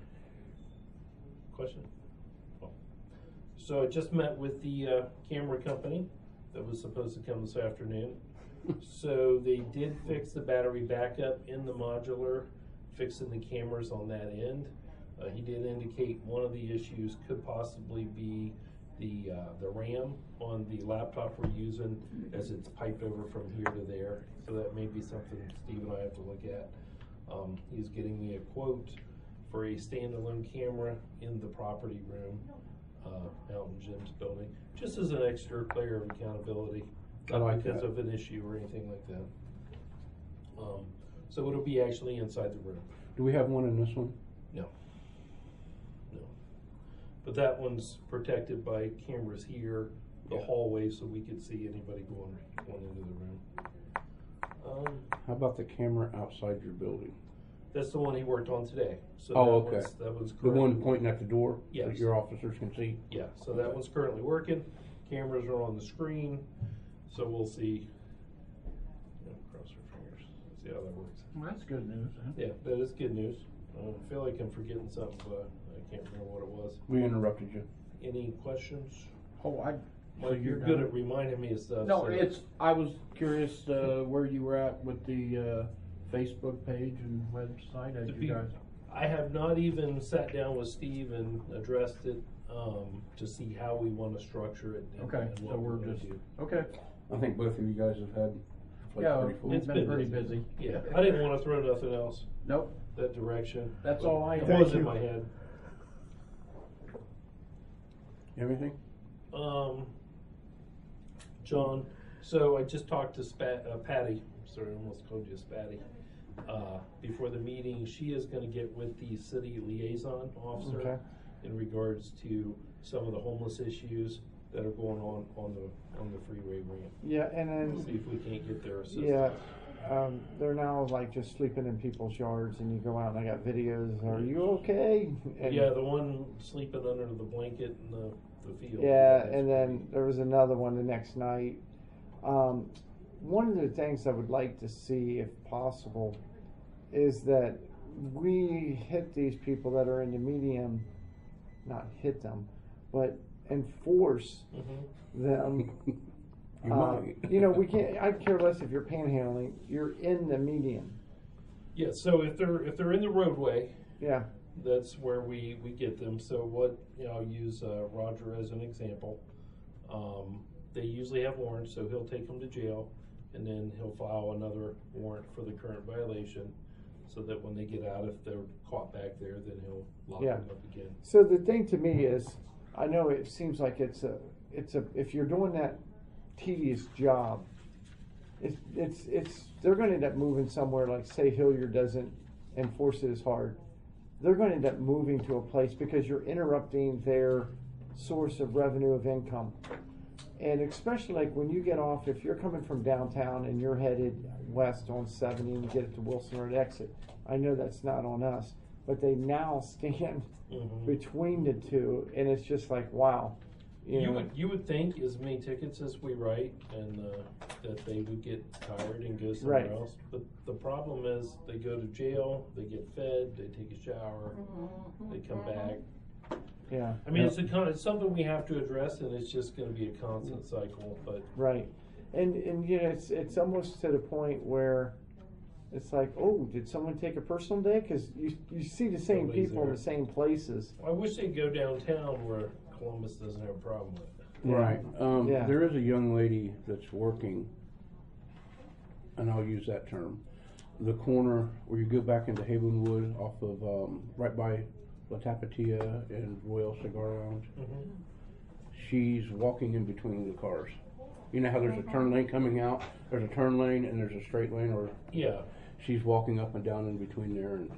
[SPEAKER 9] question? Oh. So I just met with the uh, camera company that was supposed to come this afternoon. So they did fix the battery backup in the modular, fixing the cameras on that end. Uh, he did indicate one of the issues could possibly be the uh, the RAM on the laptop we're using, as it's piped over from here to there. So that may be something Steve and I have to look at. Um, he's getting me a quote for a standalone camera in the property room uh, out in Jim's building, just as an extra layer of accountability,
[SPEAKER 1] I
[SPEAKER 9] not
[SPEAKER 1] like
[SPEAKER 9] because
[SPEAKER 1] that.
[SPEAKER 9] of an issue or anything like that. Um, so it'll be actually inside the room.
[SPEAKER 1] Do we have one in this one?
[SPEAKER 9] No. No. But that one's protected by cameras here, the
[SPEAKER 1] Yeah.
[SPEAKER 9] hallway, so we could see anybody going, going into the room. Um,
[SPEAKER 1] How about the camera outside your building?
[SPEAKER 9] that's the one he worked on today. So
[SPEAKER 1] Oh,
[SPEAKER 9] that
[SPEAKER 1] okay.
[SPEAKER 9] one's, that one's
[SPEAKER 1] The one
[SPEAKER 9] currently-
[SPEAKER 1] pointing at the door
[SPEAKER 9] Yes.
[SPEAKER 1] that your officers can see?
[SPEAKER 9] Yeah, so that one's currently working. Cameras are on the screen, so we'll see. Yeah, cross our fingers, see how that works.
[SPEAKER 2] Well, that's good news, huh?
[SPEAKER 9] Yeah, that is good news. I feel like I'm forgetting something, but I can't remember what it was.
[SPEAKER 1] We interrupted you.
[SPEAKER 9] Any questions?
[SPEAKER 2] Oh, I.
[SPEAKER 9] Mike, you're good at reminding me of stuff.
[SPEAKER 2] No,
[SPEAKER 9] so-
[SPEAKER 2] it's, I was curious, uh, where you were at with the, uh, Facebook page and website, as
[SPEAKER 9] The
[SPEAKER 2] you
[SPEAKER 9] peop-
[SPEAKER 2] guys.
[SPEAKER 9] I have not even sat down with Steve and addressed it, um, to see how we wanna structure it. and-
[SPEAKER 2] Okay,
[SPEAKER 9] and
[SPEAKER 2] so
[SPEAKER 9] what
[SPEAKER 2] we're
[SPEAKER 9] gonna
[SPEAKER 2] just,
[SPEAKER 9] do.
[SPEAKER 2] okay.
[SPEAKER 1] I think both of you guys have had like
[SPEAKER 2] Yeah,
[SPEAKER 1] pretty full.
[SPEAKER 2] we've
[SPEAKER 9] It's
[SPEAKER 2] been
[SPEAKER 9] been
[SPEAKER 2] pretty
[SPEAKER 9] busy.
[SPEAKER 2] busy.
[SPEAKER 9] Yeah, I didn't wanna throw nothing else
[SPEAKER 2] Nope,
[SPEAKER 9] that direction.
[SPEAKER 2] that's
[SPEAKER 9] but
[SPEAKER 2] all I
[SPEAKER 9] It
[SPEAKER 2] had.
[SPEAKER 9] was
[SPEAKER 10] Thank
[SPEAKER 9] in
[SPEAKER 10] you.
[SPEAKER 9] my head.
[SPEAKER 1] Everything?
[SPEAKER 9] Um, John, so I just talked to Spat, uh, Patty, sorry, I almost called you Spatty, uh, before the meeting. She is gonna get with the city liaison officer
[SPEAKER 5] Okay.
[SPEAKER 9] in regards to some of the homeless issues that are going on on the, on the freeway ramp.
[SPEAKER 5] Yeah, and
[SPEAKER 9] See
[SPEAKER 5] then,
[SPEAKER 9] if we can't get their assistance.
[SPEAKER 5] yeah, um, they're now like just sleeping in people's yards, and you go out and I got videos, are you okay? And-
[SPEAKER 9] Yeah, the one sleeping under the blanket in the, the field.
[SPEAKER 5] Yeah, and then there was another one the next night. Um, one of the things I would like to see, if possible, is that we hit these people that are in the medium, not hit them, but enforce
[SPEAKER 9] Mhm.
[SPEAKER 5] them.
[SPEAKER 1] You
[SPEAKER 5] Uh,
[SPEAKER 1] might.
[SPEAKER 5] you know, we can't, I care less if you're panhandling, you're in the median.
[SPEAKER 9] Yeah, so if they're, if they're in the roadway,
[SPEAKER 5] Yeah,
[SPEAKER 9] that's where we, we get them. So what, you know, I'll use uh, Roger as an example. Um, they usually have warrants, so he'll take them to jail, and then he'll file another warrant for the current violation, so that when they get out, if they're caught back there, then he'll lock
[SPEAKER 5] Yeah.
[SPEAKER 9] them up again.
[SPEAKER 5] so the thing to me is, I know it seems like it's a, it's a, if you're doing that tedious job, it's, it's, it's, they're gonna end up moving somewhere, like say Hilliard doesn't enforce it as hard. They're gonna end up moving to a place because you're interrupting their source of revenue of income. And especially like when you get off, if you're coming from downtown and you're headed west on seventy and you get it to Wilson Road exit, I know that's not on us, but they now stand
[SPEAKER 9] Mhm.
[SPEAKER 5] between the two, and it's just like, wow. You
[SPEAKER 9] You
[SPEAKER 5] know,
[SPEAKER 9] would, you would think as many tickets as we write, and, uh, that they would get tired and go somewhere
[SPEAKER 5] Right.
[SPEAKER 9] else. But the problem is, they go to jail, they get fed, they take a shower, they come back.
[SPEAKER 5] yeah,
[SPEAKER 9] I mean, it's a con, it's something we have to address, and it's just gonna be a constant cycle, but,
[SPEAKER 5] right. And, and, you know, it's, it's almost to the point where it's like, oh, did someone take a personal day? Cause you, you see the same
[SPEAKER 9] Nobody's
[SPEAKER 5] people in
[SPEAKER 9] there.
[SPEAKER 5] the same places.
[SPEAKER 9] I wish they'd go downtown where Columbus doesn't have a problem with it.
[SPEAKER 5] Yeah.
[SPEAKER 1] Right. Um,
[SPEAKER 5] Yeah.
[SPEAKER 1] There is a young lady that's working, and I'll use that term, the corner where you go back into Havenwood off of, um, right by La Tapatia and Royal Cigar Lounge.
[SPEAKER 9] Mhm.
[SPEAKER 1] She's walking in between the cars. You know how there's a turn lane coming out? There's a turn lane and there's a straight lane, or
[SPEAKER 9] Yeah.
[SPEAKER 1] she's walking up and down in between there, and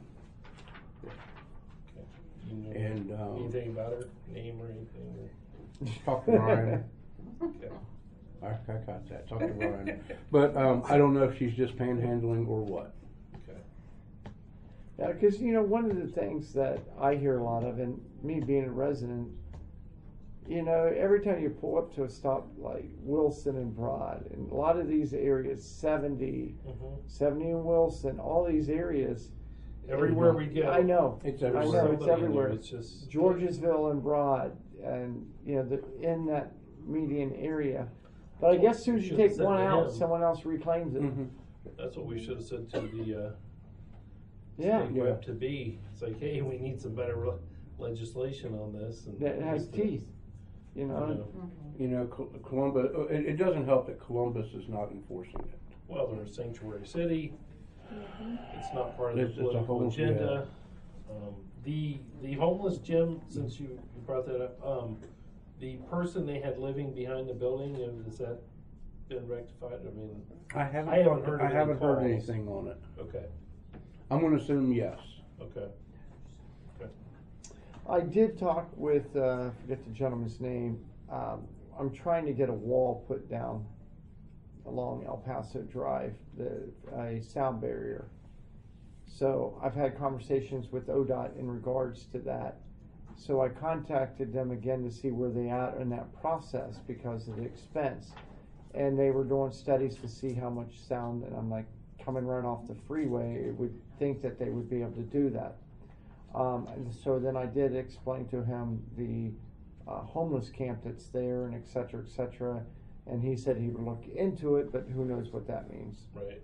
[SPEAKER 9] Okay. You know
[SPEAKER 1] And, um,
[SPEAKER 9] anything about her name or anything?
[SPEAKER 1] talk to Ryan.
[SPEAKER 9] Okay.
[SPEAKER 1] I, I got that, talk to Ryan. But, um, I don't know if she's just panhandling or what.
[SPEAKER 9] Okay.
[SPEAKER 5] Yeah, because, you know, one of the things that I hear a lot of, and me being a resident, you know, every time you pull up to a stop like Wilson and Broad, and a lot of these areas, seventy,
[SPEAKER 9] Mhm.
[SPEAKER 5] seventy and Wilson, all these areas.
[SPEAKER 9] Everywhere we go.
[SPEAKER 5] I know.
[SPEAKER 1] It's
[SPEAKER 5] I
[SPEAKER 1] everywhere.
[SPEAKER 5] know, it's
[SPEAKER 9] Somebody in there,
[SPEAKER 5] everywhere.
[SPEAKER 9] It's just.
[SPEAKER 5] Georgesville and Broad, and, you know, the, in that median area. But I guess as soon as you
[SPEAKER 9] Should've
[SPEAKER 5] take
[SPEAKER 9] said
[SPEAKER 5] one
[SPEAKER 9] to
[SPEAKER 5] out,
[SPEAKER 9] him.
[SPEAKER 5] someone else reclaims it.
[SPEAKER 1] Mhm.
[SPEAKER 9] That's what we should have said to the, uh,
[SPEAKER 5] Yeah.
[SPEAKER 9] state rep to be. It's like, hey, we need some better le- legislation on this. And
[SPEAKER 5] That has
[SPEAKER 9] we need to-
[SPEAKER 5] teeth, you
[SPEAKER 9] you
[SPEAKER 5] know.
[SPEAKER 9] know.
[SPEAKER 1] You know, Col- Columbus, uh, it, it doesn't help that Columbus is not enforcing it.
[SPEAKER 9] Well, they're a sanctuary city. It's not part of the
[SPEAKER 1] It's- it's a
[SPEAKER 9] political
[SPEAKER 1] whole-
[SPEAKER 9] agenda. Um, the the homeless Jim, since you, you brought that up, um, the person they had living behind the building, uh, has that been rectified? I mean,
[SPEAKER 1] I haven't,
[SPEAKER 9] I haven't heard of
[SPEAKER 1] I
[SPEAKER 9] any
[SPEAKER 1] haven't heard
[SPEAKER 9] calls.
[SPEAKER 1] anything on it.
[SPEAKER 9] okay,
[SPEAKER 1] I'm gonna assume yes.
[SPEAKER 9] okay, okay.
[SPEAKER 5] I did talk with, uh, I forget the gentleman's name. Um, I'm trying to get a wall put down along El Paso Drive, the, a sound barrier. So I've had conversations with O D O T in regards to that. So I contacted them again to see where they at in that process because of the expense. And they were doing studies to see how much sound, and I'm like, coming right off the freeway, it would think that they would be able to do that. Um, and so then I did explain to him the uh, homeless camp that's there and et cetera, et cetera. And he said he would look into it, but who knows what that means.
[SPEAKER 9] Right.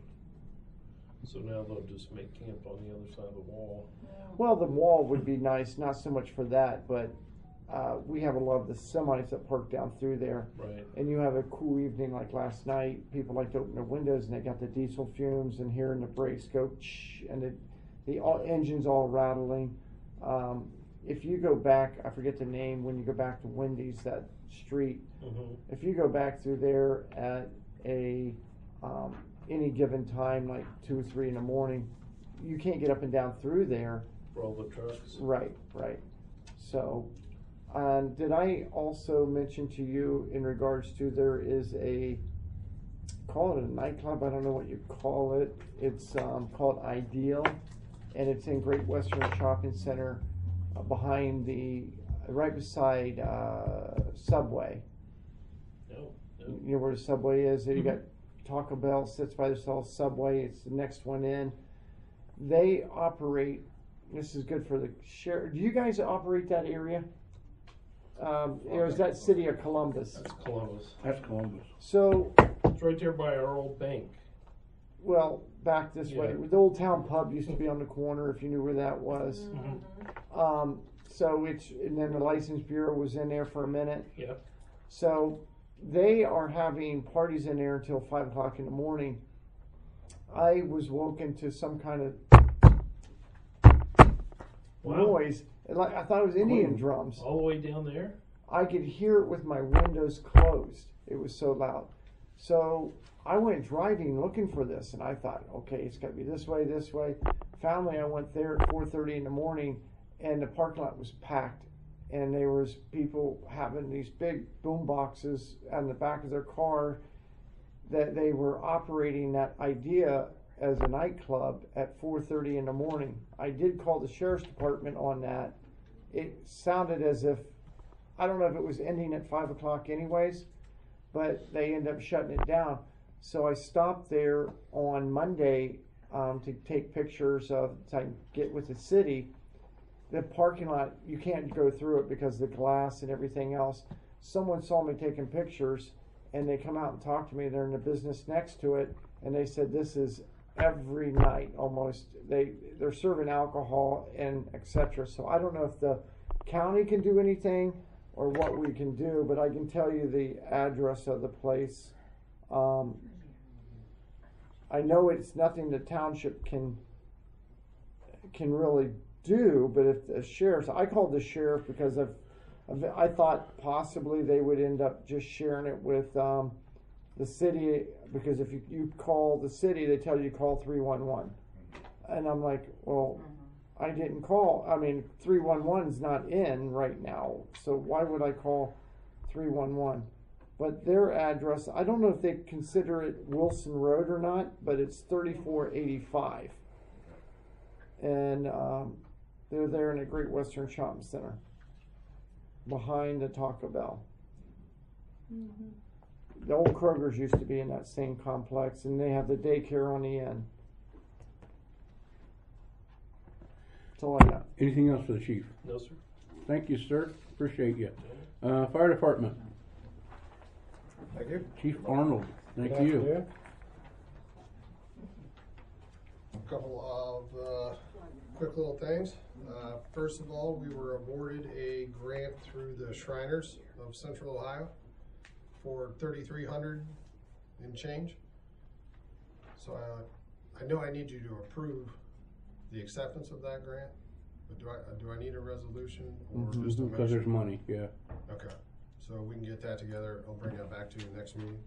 [SPEAKER 9] So now they'll just make camp on the other side of the wall.
[SPEAKER 5] Well, the wall would be nice, not so much for that, but uh, we have a lot of the semis that park down through there.
[SPEAKER 9] Right.
[SPEAKER 5] And you have a cool evening like last night, people like to open their windows and they got the diesel fumes and hearing the brakes go shh, and the, the all, engine's all rattling. Um, if you go back, I forget the name, when you go back to Wendy's, that street,
[SPEAKER 9] Mm-hmm.
[SPEAKER 5] if you go back through there at a um, any given time, like two or three in the morning, you can't get up and down through there.
[SPEAKER 9] For all the trucks.
[SPEAKER 5] Right, right. So, um, did I also mention to you in regards to there is a, call it a nightclub, I don't know what you call it. It's um, called Ideal, and it's in Great Western Shopping Center uh, behind the, right beside uh, Subway.
[SPEAKER 9] No, no.
[SPEAKER 5] You know where the Subway is? You got Taco Bell sits by themselves, Subway, it's the next one in. They operate, this is good for the share. Do you guys operate that area? Um, or is that City of Columbus?
[SPEAKER 9] That's Columbus.
[SPEAKER 1] That's Columbus.
[SPEAKER 5] So,
[SPEAKER 9] It's right there by our old bank.
[SPEAKER 5] well, back this way.
[SPEAKER 9] Yeah.
[SPEAKER 5] The Old Town Pub used to be on the corner, if you knew where that was.
[SPEAKER 9] Mm-hmm.
[SPEAKER 5] Um, so it's, and then the License Bureau was in there for a minute.
[SPEAKER 9] Yeah.
[SPEAKER 5] So they are having parties in there until five o'clock in the morning. I was woken to some kind of
[SPEAKER 9] Wow.
[SPEAKER 5] noise. And like I thought it was Indian
[SPEAKER 1] Cool.
[SPEAKER 5] drums.
[SPEAKER 9] All the way down there?
[SPEAKER 5] I could hear it with my windows closed. It was so loud. So I went driving looking for this, and I thought, okay, it's got to be this way, this way. Finally, I went there at four thirty in the morning, and the parking lot was packed. And there was people having these big boom boxes on the back of their car that they were operating that idea as a nightclub at four thirty in the morning. I did call the sheriff's department on that. It sounded as if, I don't know if it was ending at five o'clock anyways, but they ended up shutting it down. So I stopped there on Monday um, to take pictures of, to get with the city. The parking lot, you can't go through it because of the glass and everything else. Someone saw me taking pictures, and they come out and talk to me. They're in the business next to it, and they said this is every night almost. They they're serving alcohol and et cetera. So I don't know if the county can do anything or what we can do, but I can tell you the address of the place. Um, I know it's nothing the township can can really do, but if the sheriff, I called the sheriff because I've, I've, I thought possibly they would end up just sharing it with um, the city, because if you, you call the city, they tell you to call three one one. And I'm like, well, I didn't call. I mean, three one one's not in right now, so why would I call three one one? but their address, I don't know if they consider it Wilson Road or not, but it's thirty-four eighty-five. And um, they're there in a Great Western Shopping Center, behind the Taco Bell.
[SPEAKER 7] Mm-hmm.
[SPEAKER 5] The old Kroger's used to be in that same complex, and they have the daycare on the end. That's all I got.
[SPEAKER 1] Anything else for the chief?
[SPEAKER 9] No, sir.
[SPEAKER 1] Thank you, sir. Appreciate you. Uh, fire department,
[SPEAKER 11] Thank you.
[SPEAKER 1] Chief Arnold. Thank
[SPEAKER 11] Good
[SPEAKER 1] you.
[SPEAKER 11] afternoon. A couple of uh, quick little things. Uh, first of all, we were awarded a grant through the Shriners of Central Ohio for thirty-three hundred and change. So uh, I know I need you to approve the acceptance of that grant, but do I do I need a resolution or
[SPEAKER 1] Mhm,
[SPEAKER 11] just a
[SPEAKER 1] because
[SPEAKER 11] motion?
[SPEAKER 1] there's money, yeah.
[SPEAKER 11] Okay, so we can get that together. I'll bring that back to you next meeting.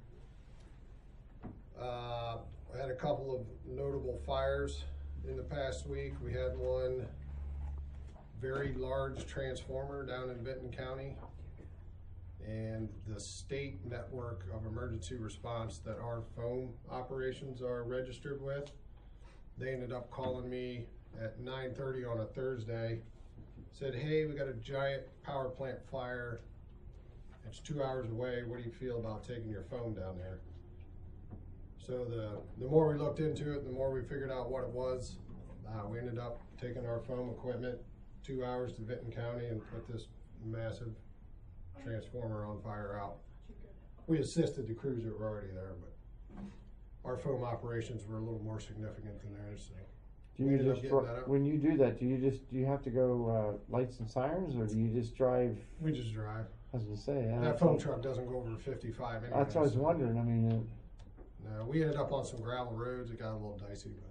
[SPEAKER 11] Uh, I had a couple of notable fires in the past week. We had one very large transformer down in Benton County, and the state network of emergency response that our phone operations are registered with, they ended up calling me at nine thirty on a Thursday, said, hey, we got a giant power plant fire. It's two hours away. What do you feel about taking your phone down there? So the, the more we looked into it, the more we figured out what it was. Uh, we ended up taking our foam equipment two hours to Benton County and put this massive transformer on fire out. We assisted the crews that were already there, but our foam operations were a little more significant than theirs. So
[SPEAKER 5] Do
[SPEAKER 11] we
[SPEAKER 5] you
[SPEAKER 11] ended up
[SPEAKER 5] just
[SPEAKER 11] getting
[SPEAKER 5] dri-
[SPEAKER 11] that up.
[SPEAKER 5] when you do that? Do you just do you have to go uh, lights and sirens, or do you just drive?
[SPEAKER 11] We just drive.
[SPEAKER 5] As I say, yeah,
[SPEAKER 11] That
[SPEAKER 5] that's
[SPEAKER 11] foam
[SPEAKER 5] what-
[SPEAKER 11] truck doesn't go over fifty-five anyway.
[SPEAKER 5] That's what I was
[SPEAKER 11] so-
[SPEAKER 5] wondering. I mean, uh,
[SPEAKER 11] No, we ended up on some gravel roads. It got a little dicey, but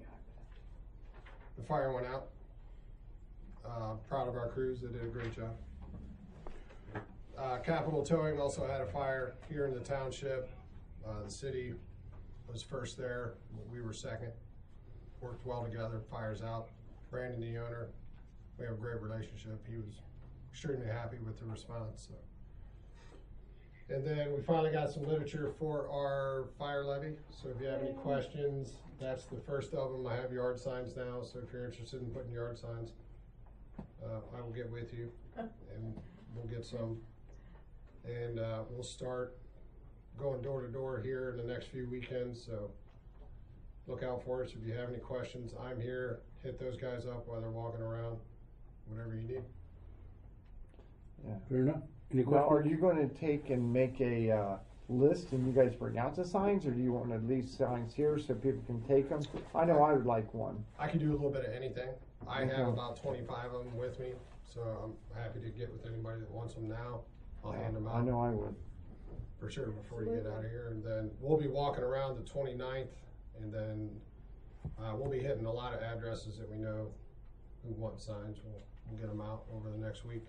[SPEAKER 11] the fire went out. Uh, proud of our crews. They did a great job. Uh, Capital Towing also had a fire here in the township. Uh, the city was first there. We were second. Worked well together. Fire's out. Brandon, the owner, we have a great relationship. He was extremely happy with the response. So. And then we finally got some literature for our fire levy. So if you have any questions, that's the first of them. I have yard signs now, so if you're interested in putting yard signs, uh, I will get with you and we'll get some. And uh, we'll start going door to door here in the next few weekends. So look out for us. If you have any questions, I'm here. Hit those guys up while they're walking around, whatever you need.
[SPEAKER 5] yeah.
[SPEAKER 1] Fair enough. Any
[SPEAKER 5] Now, are
[SPEAKER 1] questions?
[SPEAKER 5] you going to take and make a uh, list, and you guys bring out the signs, or do you want to leave signs here so people can take them? I know I would like one.
[SPEAKER 11] I can do a little bit of anything. I have
[SPEAKER 5] Okay.
[SPEAKER 11] about twenty-five of them with me, so I'm happy to get with anybody that wants them now. I'll hand them out.
[SPEAKER 5] I know I would.
[SPEAKER 11] For sure before you get out of here. And then we'll be walking around the twenty-ninth, and then uh, we'll be hitting a lot of addresses that we know who want signs. We'll, we'll get them out over the next week.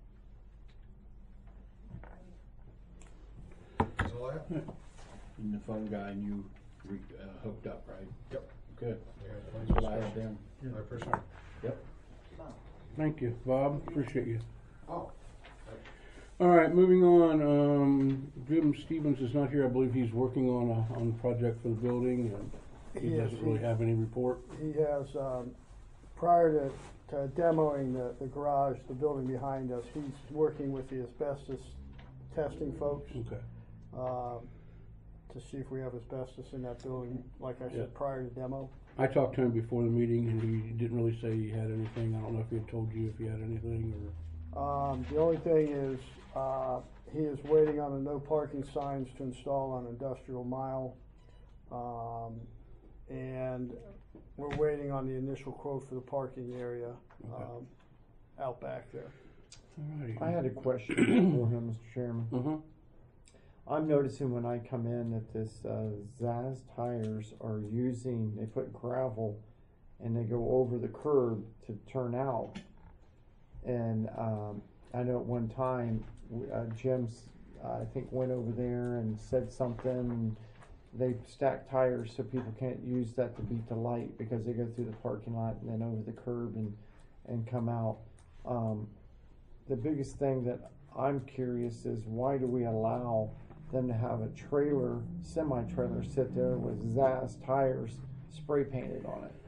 [SPEAKER 11] That's all I have.
[SPEAKER 2] And the phone guy and you re- uh, hooked up, right?
[SPEAKER 11] Yep.
[SPEAKER 2] Good.
[SPEAKER 11] Yeah,
[SPEAKER 2] That's what I had done.
[SPEAKER 11] I appreciate it.
[SPEAKER 2] Yep.
[SPEAKER 1] Thank you, Bob. Appreciate you.
[SPEAKER 11] Oh.
[SPEAKER 1] All right, moving on. Um, Jim Stevens is not here. I believe he's working on a on a project for the building, and he
[SPEAKER 10] He is.
[SPEAKER 1] doesn't really have any report.
[SPEAKER 10] He has, um, prior to, to demoing the, the garage, the building behind us, he's working with the asbestos testing folks,
[SPEAKER 1] Okay.
[SPEAKER 10] uh, to see if we have asbestos in that building, like I
[SPEAKER 1] Yeah.
[SPEAKER 10] said, prior to demo.
[SPEAKER 1] I talked to him before the meeting, and he didn't really say he had anything. I don't know if he had told you if he had anything or.
[SPEAKER 10] Um, the only thing is, uh, he is waiting on the no parking signs to install on Industrial Mile. Um, and we're waiting on the initial quote for the parking area,
[SPEAKER 1] Okay.
[SPEAKER 10] um, out back there.
[SPEAKER 1] Alrighty.
[SPEAKER 5] I had a question for him, Mister Chairman.
[SPEAKER 1] Uh-huh.
[SPEAKER 5] I'm noticing when I come in that this uh, Zaz tires are using, they put gravel and they go over the curb to turn out. And um, I know at one time, uh, Jim's, uh, I think, went over there and said something. And they stack tires so people can't use that to beat the light because they go through the parking lot and then over the curb and, and come out. Um, the biggest thing that I'm curious is why do we allow than to have a trailer, semi-trailer sit there with Zaz tires spray painted on it.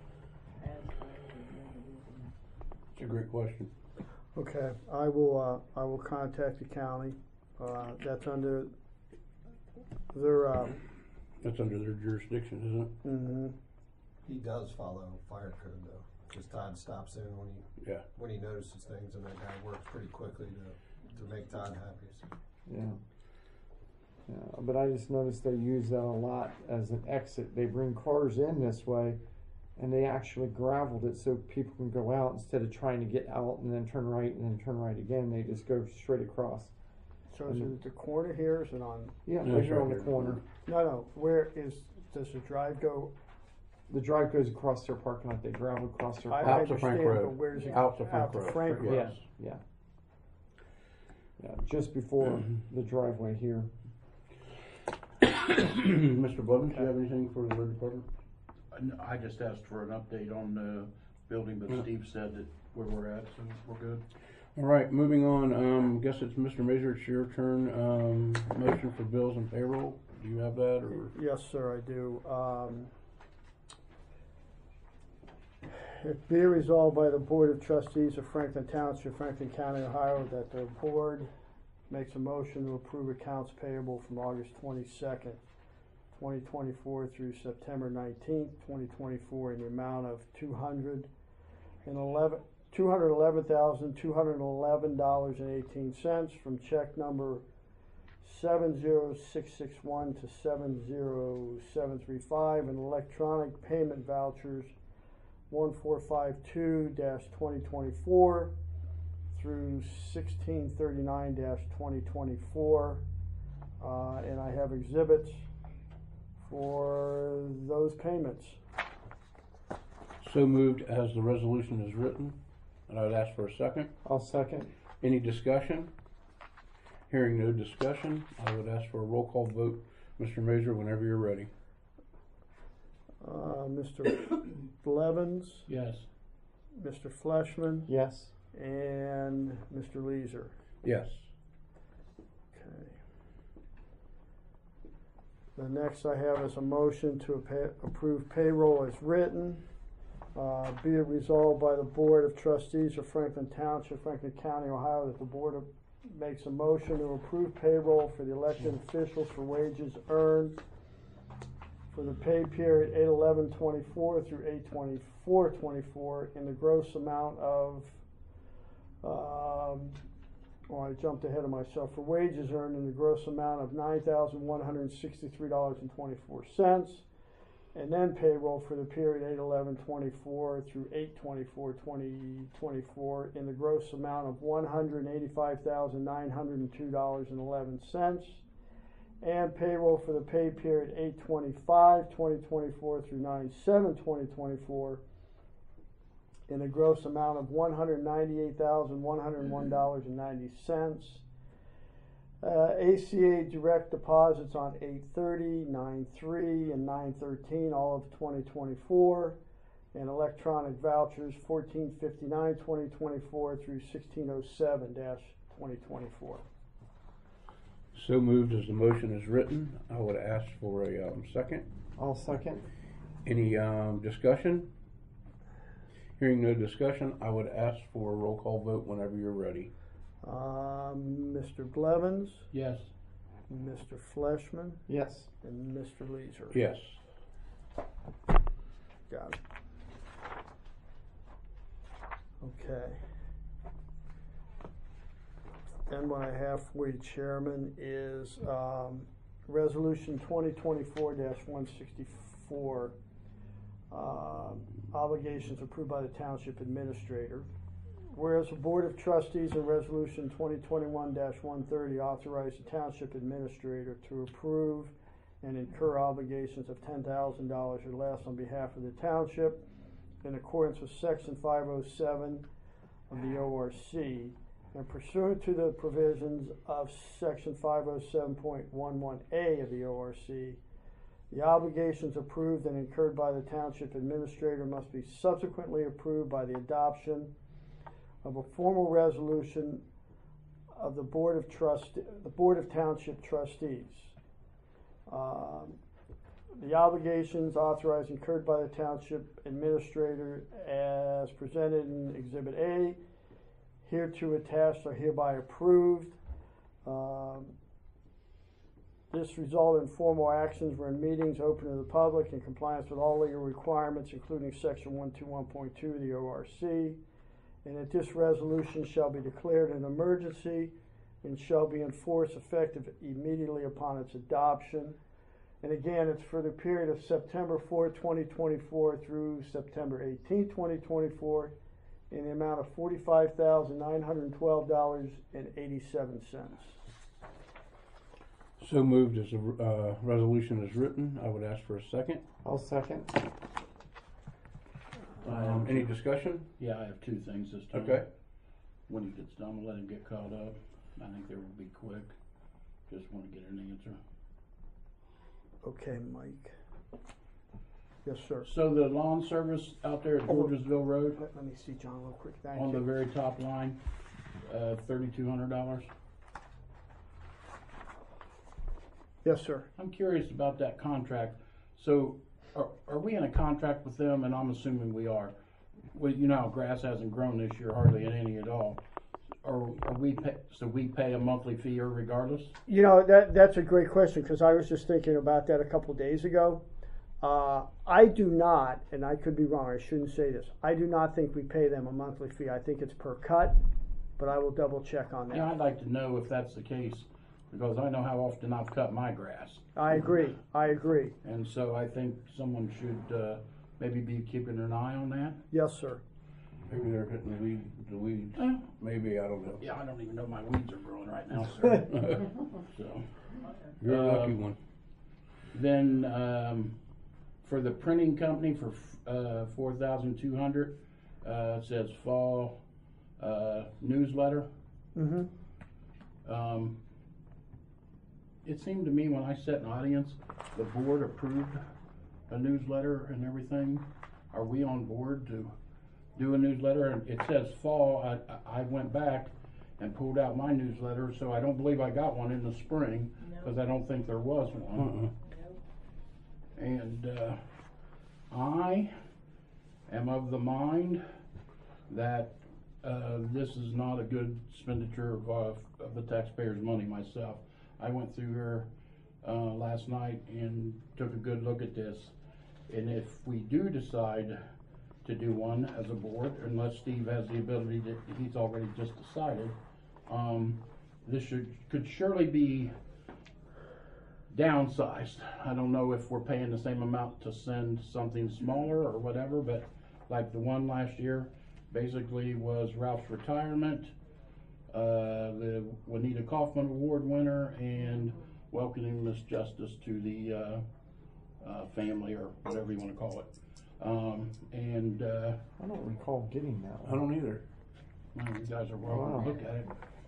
[SPEAKER 1] It's a great question.
[SPEAKER 10] Okay, I will, uh, I will contact the county, uh, that's under their, uh,
[SPEAKER 1] That's under their jurisdiction, isn't it?
[SPEAKER 10] mhm.
[SPEAKER 11] He does follow fire code though, because Todd stops in when he,
[SPEAKER 1] Yeah.
[SPEAKER 11] when he notices things, and that guy works pretty quickly to, to make Todd happy, so.
[SPEAKER 5] Yeah. Yeah, but I just noticed they use that a lot as an exit. They bring cars in this way, and they actually gravelled it so people can go out instead of trying to get out and then turn right and then turn right again. They just go straight across.
[SPEAKER 10] So is it the corner here, is it on?
[SPEAKER 5] Yeah,
[SPEAKER 1] Yeah,
[SPEAKER 5] right
[SPEAKER 1] it's
[SPEAKER 5] here
[SPEAKER 1] right
[SPEAKER 5] on the
[SPEAKER 1] here.
[SPEAKER 5] corner.
[SPEAKER 10] No, no, where is, does the drive go?
[SPEAKER 5] The drive goes across their parking lot. They gravel across their
[SPEAKER 10] I
[SPEAKER 5] parking lot.
[SPEAKER 1] Out to Frank
[SPEAKER 10] understand,
[SPEAKER 1] Road.
[SPEAKER 10] but where's it?
[SPEAKER 1] Out to Frank
[SPEAKER 10] Out to
[SPEAKER 1] Road.
[SPEAKER 10] Frank Road.
[SPEAKER 5] Yeah, yeah. Yeah, just before the driveway here.
[SPEAKER 1] Mister Blevins, do you have anything for the road department?
[SPEAKER 2] I just asked for an update on the building, but Steve said that where we're at, so we're good.
[SPEAKER 1] All right, moving on, um, guess it's Mister Major, it's your turn, um, motion for bills and payroll, do you have that, or?
[SPEAKER 10] Yes, sir, I do. Um, It be resolved by the Board of Trustees of Franklin Township, Franklin County, Ohio, that the board makes a motion to approve accounts payable from August twenty-second, twenty twenty-four through September nineteenth, twenty twenty-four in the amount of two hundred and eleven, two hundred eleven thousand, two hundred eleven dollars and eighteen cents from check number seven zero six six one to seven zero seven three five and electronic payment vouchers one four five two dash twenty twenty-four through sixteen thirty-nine dash twenty twenty-four. Uh, and I have exhibits for those payments.
[SPEAKER 1] So moved as the resolution is written, and I would ask for a second.
[SPEAKER 5] I'll second.
[SPEAKER 1] Any discussion? Hearing no discussion, I would ask for a roll call vote. Mister Major, whenever you're ready.
[SPEAKER 10] Uh, Mister Blevins,
[SPEAKER 2] Yes.
[SPEAKER 10] Mister Fleshman,
[SPEAKER 5] Yes.
[SPEAKER 10] and Mister Leeser.
[SPEAKER 1] Yes.
[SPEAKER 10] Okay. The next I have is a motion to pay, approve payroll as written. Uh, be it resolved by the Board of Trustees of Franklin Township, Franklin County, Ohio, that the Board of, makes a motion to approve payroll for the elected officials for wages earned for the pay period eight eleven twenty-four through eight twenty-four twenty-four in the gross amount of, um, well, I jumped ahead of myself, for wages earned in the gross amount of nine thousand one hundred sixty-three dollars and twenty-four cents, and then payroll for the period eight eleven twenty-four through eight twenty-four twenty twenty-four in the gross amount of one hundred eighty-five thousand nine hundred two dollars and eleven cents, and payroll for the pay period eight twenty-five twenty twenty-four through nine seven twenty twenty-four in a gross amount of one hundred ninety-eight thousand one hundred one dollars and ninety cents. Uh, A C A direct deposits on eight thirty, nine three, and nine thirteen, all of twenty twenty-four, and electronic vouchers fourteen fifty-nine twenty twenty-four through sixteen oh seven twenty twenty-four.
[SPEAKER 1] So moved as the motion is written. I would ask for a um, second.
[SPEAKER 5] I'll second.
[SPEAKER 1] Any um, discussion? Hearing no discussion, I would ask for a roll call vote whenever you're ready.
[SPEAKER 10] Um, Mister Blevins,
[SPEAKER 2] Yes.
[SPEAKER 10] Mister Fleshman,
[SPEAKER 5] Yes.
[SPEAKER 10] and Mister Leeser.
[SPEAKER 1] Yes.
[SPEAKER 10] Got it. Okay. Then what I have for you, Chairman, is um, Resolution twenty twenty-four dash one sixty-four, uh, obligations approved by the Township Administrator. Whereas the Board of Trustees in Resolution twenty twenty-one dash one thirty authorized the Township Administrator to approve and incur obligations of ten thousand dollars or less on behalf of the Township in accordance with Section five oh seven of the O R C, and pursuant to the provisions of Section five oh seven point eleven A of the O R C, the obligations approved and incurred by the Township Administrator must be subsequently approved by the adoption of a formal resolution of the Board of Trust, the Board of Township Trustees. Um, The obligations authorized incurred by the township administrator as presented in Exhibit A, hereto attached, are hereby approved. Um, This resulted in formal actions were in meetings open to the public in compliance with all legal requirements, including section one twenty-one point two of the O R C. And that this resolution shall be declared an emergency and shall be in force effective immediately upon its adoption. And again, it's for the period of September fourth, twenty twenty-four through September eighteenth, twenty twenty-four, in the amount of forty-five thousand nine hundred twelve dollars and eighty-seven cents.
[SPEAKER 1] So moved as a, uh, resolution is written. I would ask for a second.
[SPEAKER 5] I'll second.
[SPEAKER 1] Um, any discussion?
[SPEAKER 2] Yeah, I have two things this time.
[SPEAKER 1] Okay.
[SPEAKER 2] When he gets done, we'll let him get caught up. I think they will be quick. Just want to get an answer.
[SPEAKER 10] Okay, Mike. Yes, sir.
[SPEAKER 2] So the lawn service out there at
[SPEAKER 10] Oh.
[SPEAKER 2] Georgesville Road,
[SPEAKER 10] Let, let me see John real quick. Thank
[SPEAKER 2] on
[SPEAKER 10] you.
[SPEAKER 2] the very top line, uh, thirty-two hundred dollars.
[SPEAKER 10] Yes, sir.
[SPEAKER 2] I'm curious about that contract. So, are, are we in a contract with them? And I'm assuming we are. Well, you know, how grass hasn't grown this year hardly any at all. Are, are we pay, so we pay a monthly fee regardless?
[SPEAKER 10] You know, that that's a great question because I was just thinking about that a couple days ago. Uh, I do not, and I could be wrong, I shouldn't say this. I do not think we pay them a monthly fee. I think it's per cut, but I will double check on that.
[SPEAKER 2] Yeah, I'd like to know if that's the case, because I know how often I've cut my grass.
[SPEAKER 10] I agree. I agree.
[SPEAKER 2] And so I think someone should uh, maybe be keeping an eye on that.
[SPEAKER 10] Yes, sir.
[SPEAKER 1] Maybe they're hitting the weed, the weeds.
[SPEAKER 2] Uh,
[SPEAKER 1] Maybe, I don't know.
[SPEAKER 2] yeah, I don't even know my weeds are growing right now, sir. So,
[SPEAKER 1] You're a lucky
[SPEAKER 2] Um,
[SPEAKER 1] one.
[SPEAKER 2] then um, for the printing company for uh, four thousand two hundred, uh, it says fall uh, newsletter.
[SPEAKER 10] Mm-hmm.
[SPEAKER 2] Um, it seemed to me when I sat in the audience, the board approved a newsletter and everything. Are we on board to do a newsletter? And it says fall. I, I went back and pulled out my newsletter, so I don't believe I got one in the spring, because I don't think there was one.
[SPEAKER 1] Uh-uh.
[SPEAKER 2] And uh, I am of the mind that uh, this is not a good expenditure of, uh, of the taxpayers' money myself. I went through here uh, last night and took a good look at this. And if we do decide to do one as a board, unless Steve has the ability to, he's already just decided, um, this should, could surely be downsized. I don't know if we're paying the same amount to send something smaller or whatever, but like the one last year basically was Ralph's retirement, uh, the Juanita Kaufman Award winner, and welcoming Miss Justice to the uh, uh, family, or whatever you want to call it. Um, and uh,
[SPEAKER 5] I don't recall getting that
[SPEAKER 1] I
[SPEAKER 5] one.
[SPEAKER 1] don't either.
[SPEAKER 2] well, you guys are welcome
[SPEAKER 5] Wow.
[SPEAKER 2] to look at it.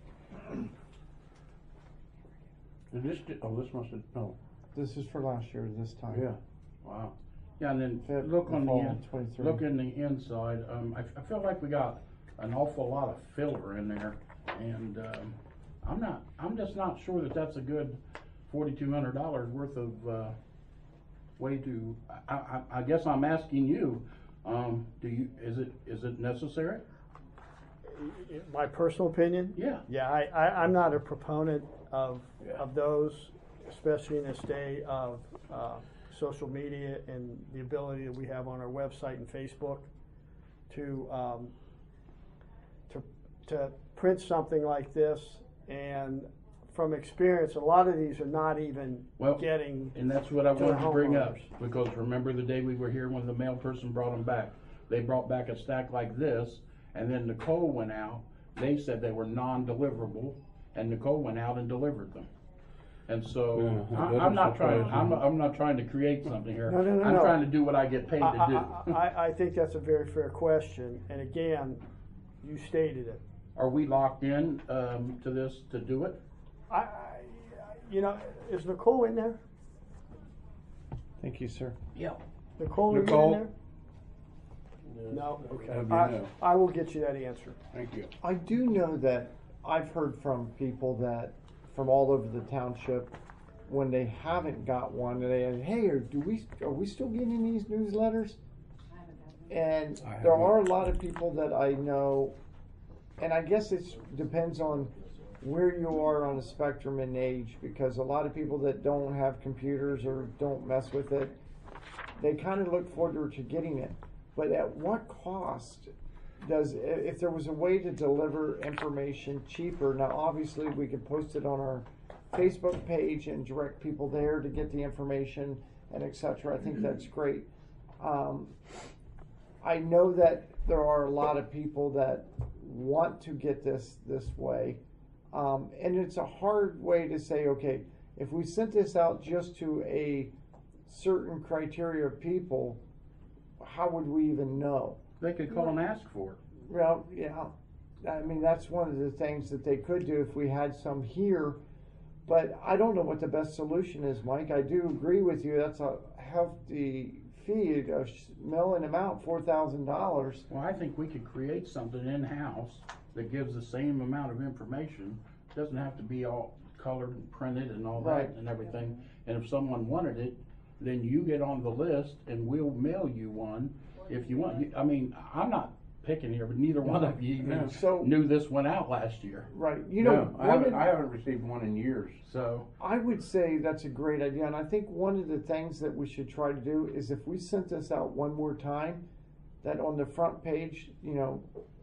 [SPEAKER 1] Did this, di- oh, this must have, no,
[SPEAKER 5] This is for last year, this time.
[SPEAKER 1] yeah.
[SPEAKER 2] Wow. Yeah, and then
[SPEAKER 5] Feb-
[SPEAKER 2] look on the
[SPEAKER 5] fall
[SPEAKER 2] in,
[SPEAKER 5] twenty-three.
[SPEAKER 2] look in the inside. Um, I, I feel like we got an awful lot of filler in there, and um, I'm not. I'm just not sure that that's a good forty-two hundred dollars worth of uh, way to. I, I, I guess I'm asking you. Um, do you? Is it? Is it necessary?
[SPEAKER 10] My personal opinion?
[SPEAKER 2] Yeah.
[SPEAKER 10] Yeah, I, I, I'm not a proponent of,
[SPEAKER 1] Yeah.
[SPEAKER 10] of those, especially in this day of uh, social media and the ability that we have on our website and Facebook to, um, to, to print something like this. And from experience, a lot of these are not even
[SPEAKER 2] Well,
[SPEAKER 10] getting,
[SPEAKER 2] And that's what I
[SPEAKER 10] to the
[SPEAKER 2] wanted to bring up,
[SPEAKER 10] homeowners.
[SPEAKER 2] because remember the day we were here when the mail person brought them back? They brought back a stack like this, and then Nicole went out. They said they were non-deliverable, and Nicole went out and delivered them. And so,
[SPEAKER 1] Yeah, that
[SPEAKER 2] I,
[SPEAKER 1] doesn't
[SPEAKER 2] I'm not trying,
[SPEAKER 1] surprise
[SPEAKER 2] I'm,
[SPEAKER 1] me.
[SPEAKER 2] I'm not trying to create something here.
[SPEAKER 10] No, no, no,
[SPEAKER 2] I'm
[SPEAKER 10] no.
[SPEAKER 2] trying to do what I get paid to
[SPEAKER 10] I,
[SPEAKER 2] do.
[SPEAKER 10] I, I, I think that's a very fair question. And again, you stated it.
[SPEAKER 2] Are we locked in, um, to this, to do it?
[SPEAKER 10] I, I, you know, is Nicole in there?
[SPEAKER 5] Thank you, sir.
[SPEAKER 2] Yeah.
[SPEAKER 10] Nicole, are you in
[SPEAKER 1] Nicole?
[SPEAKER 10] there? No, okay.
[SPEAKER 1] That'd be
[SPEAKER 10] I,
[SPEAKER 1] no.
[SPEAKER 10] I will get you that answer.
[SPEAKER 1] Thank you.
[SPEAKER 5] I do know that I've heard from people that from all over the township when they haven't got one, and they, hey, are, do we, are we still getting these newsletters? And
[SPEAKER 1] I
[SPEAKER 5] there
[SPEAKER 1] haven't.
[SPEAKER 5] are a lot of people that I know, and I guess it depends on where you are on the spectrum in age, because a lot of people that don't have computers or don't mess with it, they kind of look forward to getting it. But at what cost does, if there was a way to deliver information cheaper, now obviously we could post it on our Facebook page and direct people there to get the information and et cetera. I think that's great. Um, I know that there are a lot of people that want to get this this way. Um, and it's a hard way to say, okay, if we sent this out just to a certain criteria of people, how would we even know?
[SPEAKER 1] They could call and ask for it.
[SPEAKER 5] Well, yeah. I mean, that's one of the things that they could do if we had some here. But I don't know what the best solution is, Mike. I do agree with you. That's a hefty fee, of mailing them out four thousand dollars.
[SPEAKER 1] Well, I think we could create something in-house that gives the same amount of information. It doesn't have to be all colored and printed and all that
[SPEAKER 5] Right.
[SPEAKER 1] and everything. And if someone wanted it, then you get on the list and we'll mail you one if you want. You- I mean, I'm not picking here, but neither one of you even
[SPEAKER 5] So-
[SPEAKER 1] knew this went out last year.
[SPEAKER 5] Right. You know,
[SPEAKER 1] No, I
[SPEAKER 5] one
[SPEAKER 1] haven't,
[SPEAKER 5] of-
[SPEAKER 1] I haven't received one in years, so.
[SPEAKER 5] I would say that's a great idea, and I think one of the things that we should try to do is if we sent this out one more time, that on the front page, you know,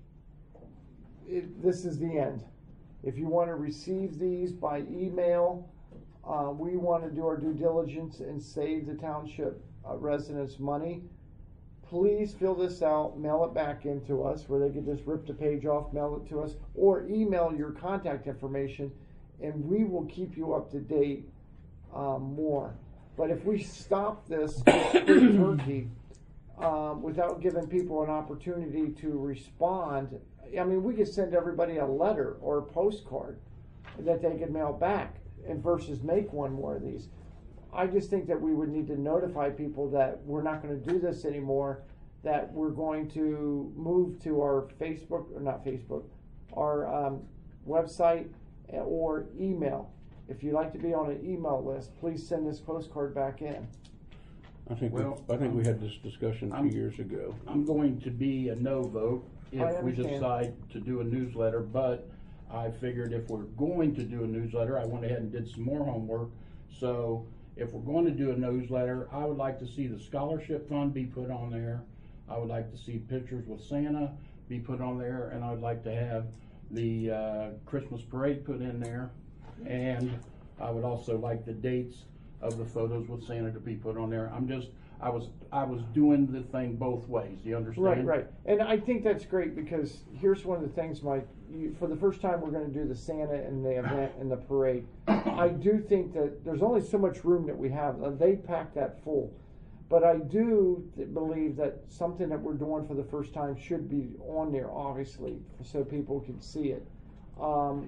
[SPEAKER 5] it, this is the end. If you want to receive these by email, uh, we want to do our due diligence and save the township uh, residents money. Please fill this out, mail it back into us, where they could just rip the page off, mail it to us, or email your contact information, and we will keep you up to date um, more. But if we stop this free turkey um, without giving people an opportunity to respond, I mean, we could send everybody a letter or a postcard that they could mail back, and versus make one more of these. I just think that we would need to notify people that we're not going to do this anymore, that we're going to move to our Facebook, or not Facebook, our um, website or email. If you'd like to be on an email list, please send this postcard back in.
[SPEAKER 1] I think, we-
[SPEAKER 4] Well,
[SPEAKER 1] I think we had this discussion a
[SPEAKER 4] I'm-
[SPEAKER 1] few years ago.
[SPEAKER 4] I'm going to be a no vote
[SPEAKER 5] I
[SPEAKER 1] If we
[SPEAKER 5] understand.
[SPEAKER 1] decide to do a newsletter, but I figured if we're going to do a newsletter, I went ahead and did some more homework. So if we're going to do a newsletter, I would like to see the scholarship fund be put on there. I would like to see pictures with Santa be put on there, and I'd like to have the uh, Christmas parade put in there. And I would also like the dates of the photos with Santa to be put on there. I'm just, I was, I was doing the thing both ways, do you understand?
[SPEAKER 5] Right, right. And I think that's great, because here's one of the things, Mike, you, for the first time, we're gonna do the Santa and the event and the parade. I do think that there's only so much room that we have. Uh, They pack that full. But I do th- believe that something that we're doing for the first time should be on there, obviously, so people can see it. Um,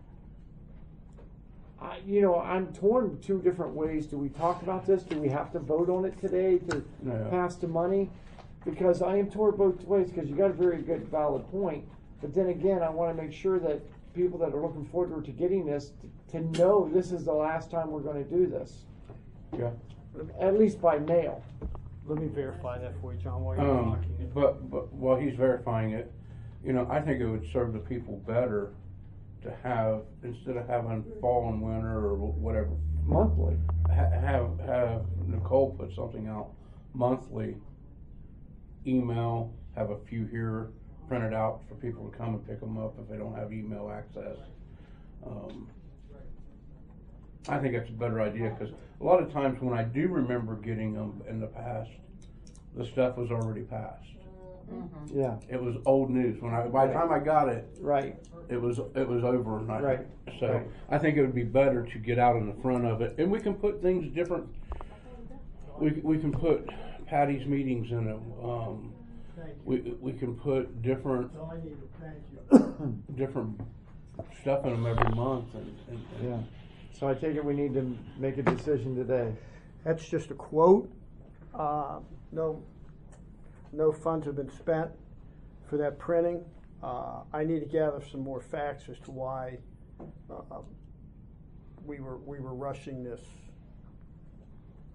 [SPEAKER 5] I, you know, I'm torn two different ways. Do we talk about this? Do we have to vote on it today to
[SPEAKER 1] No.
[SPEAKER 5] pass the money? Because I am torn both ways, because you got a very good valid point. But then again, I want to make sure that people that are looking forward to getting this, to know this is the last time we're going to do this,
[SPEAKER 1] Yeah.
[SPEAKER 5] at least by mail.
[SPEAKER 10] Let me verify that for you, John, while you're
[SPEAKER 1] Um,
[SPEAKER 10] talking.
[SPEAKER 1] but, but while he's verifying it, you know, I think it would serve the people better to have, instead of having fall and winter or whatever,
[SPEAKER 5] Monthly.
[SPEAKER 1] ha- have, have Nicole put something out monthly, email, have a few here printed out for people to come and pick them up if they don't have email access. Um, I think that's a better idea, because a lot of times when I do remember getting them in the past, the stuff was already passed.
[SPEAKER 6] Mm-hmm.
[SPEAKER 5] Yeah,
[SPEAKER 1] It was old news. When I, by the time I got it,
[SPEAKER 5] right.
[SPEAKER 1] it was, it was over. And I,
[SPEAKER 5] Right.
[SPEAKER 1] So
[SPEAKER 5] Right.
[SPEAKER 1] I think it would be better to get out in the front of it, and we can put things different. We, we can put Patty's meetings in it. Um, we, we can put different, different stuff in them every month and, and, and
[SPEAKER 5] Yeah. So I take it we need to make a decision today.
[SPEAKER 10] That's just a quote. Uh, no, no funds have been spent for that printing. Uh, I need to gather some more facts as to why uh, we were we were rushing this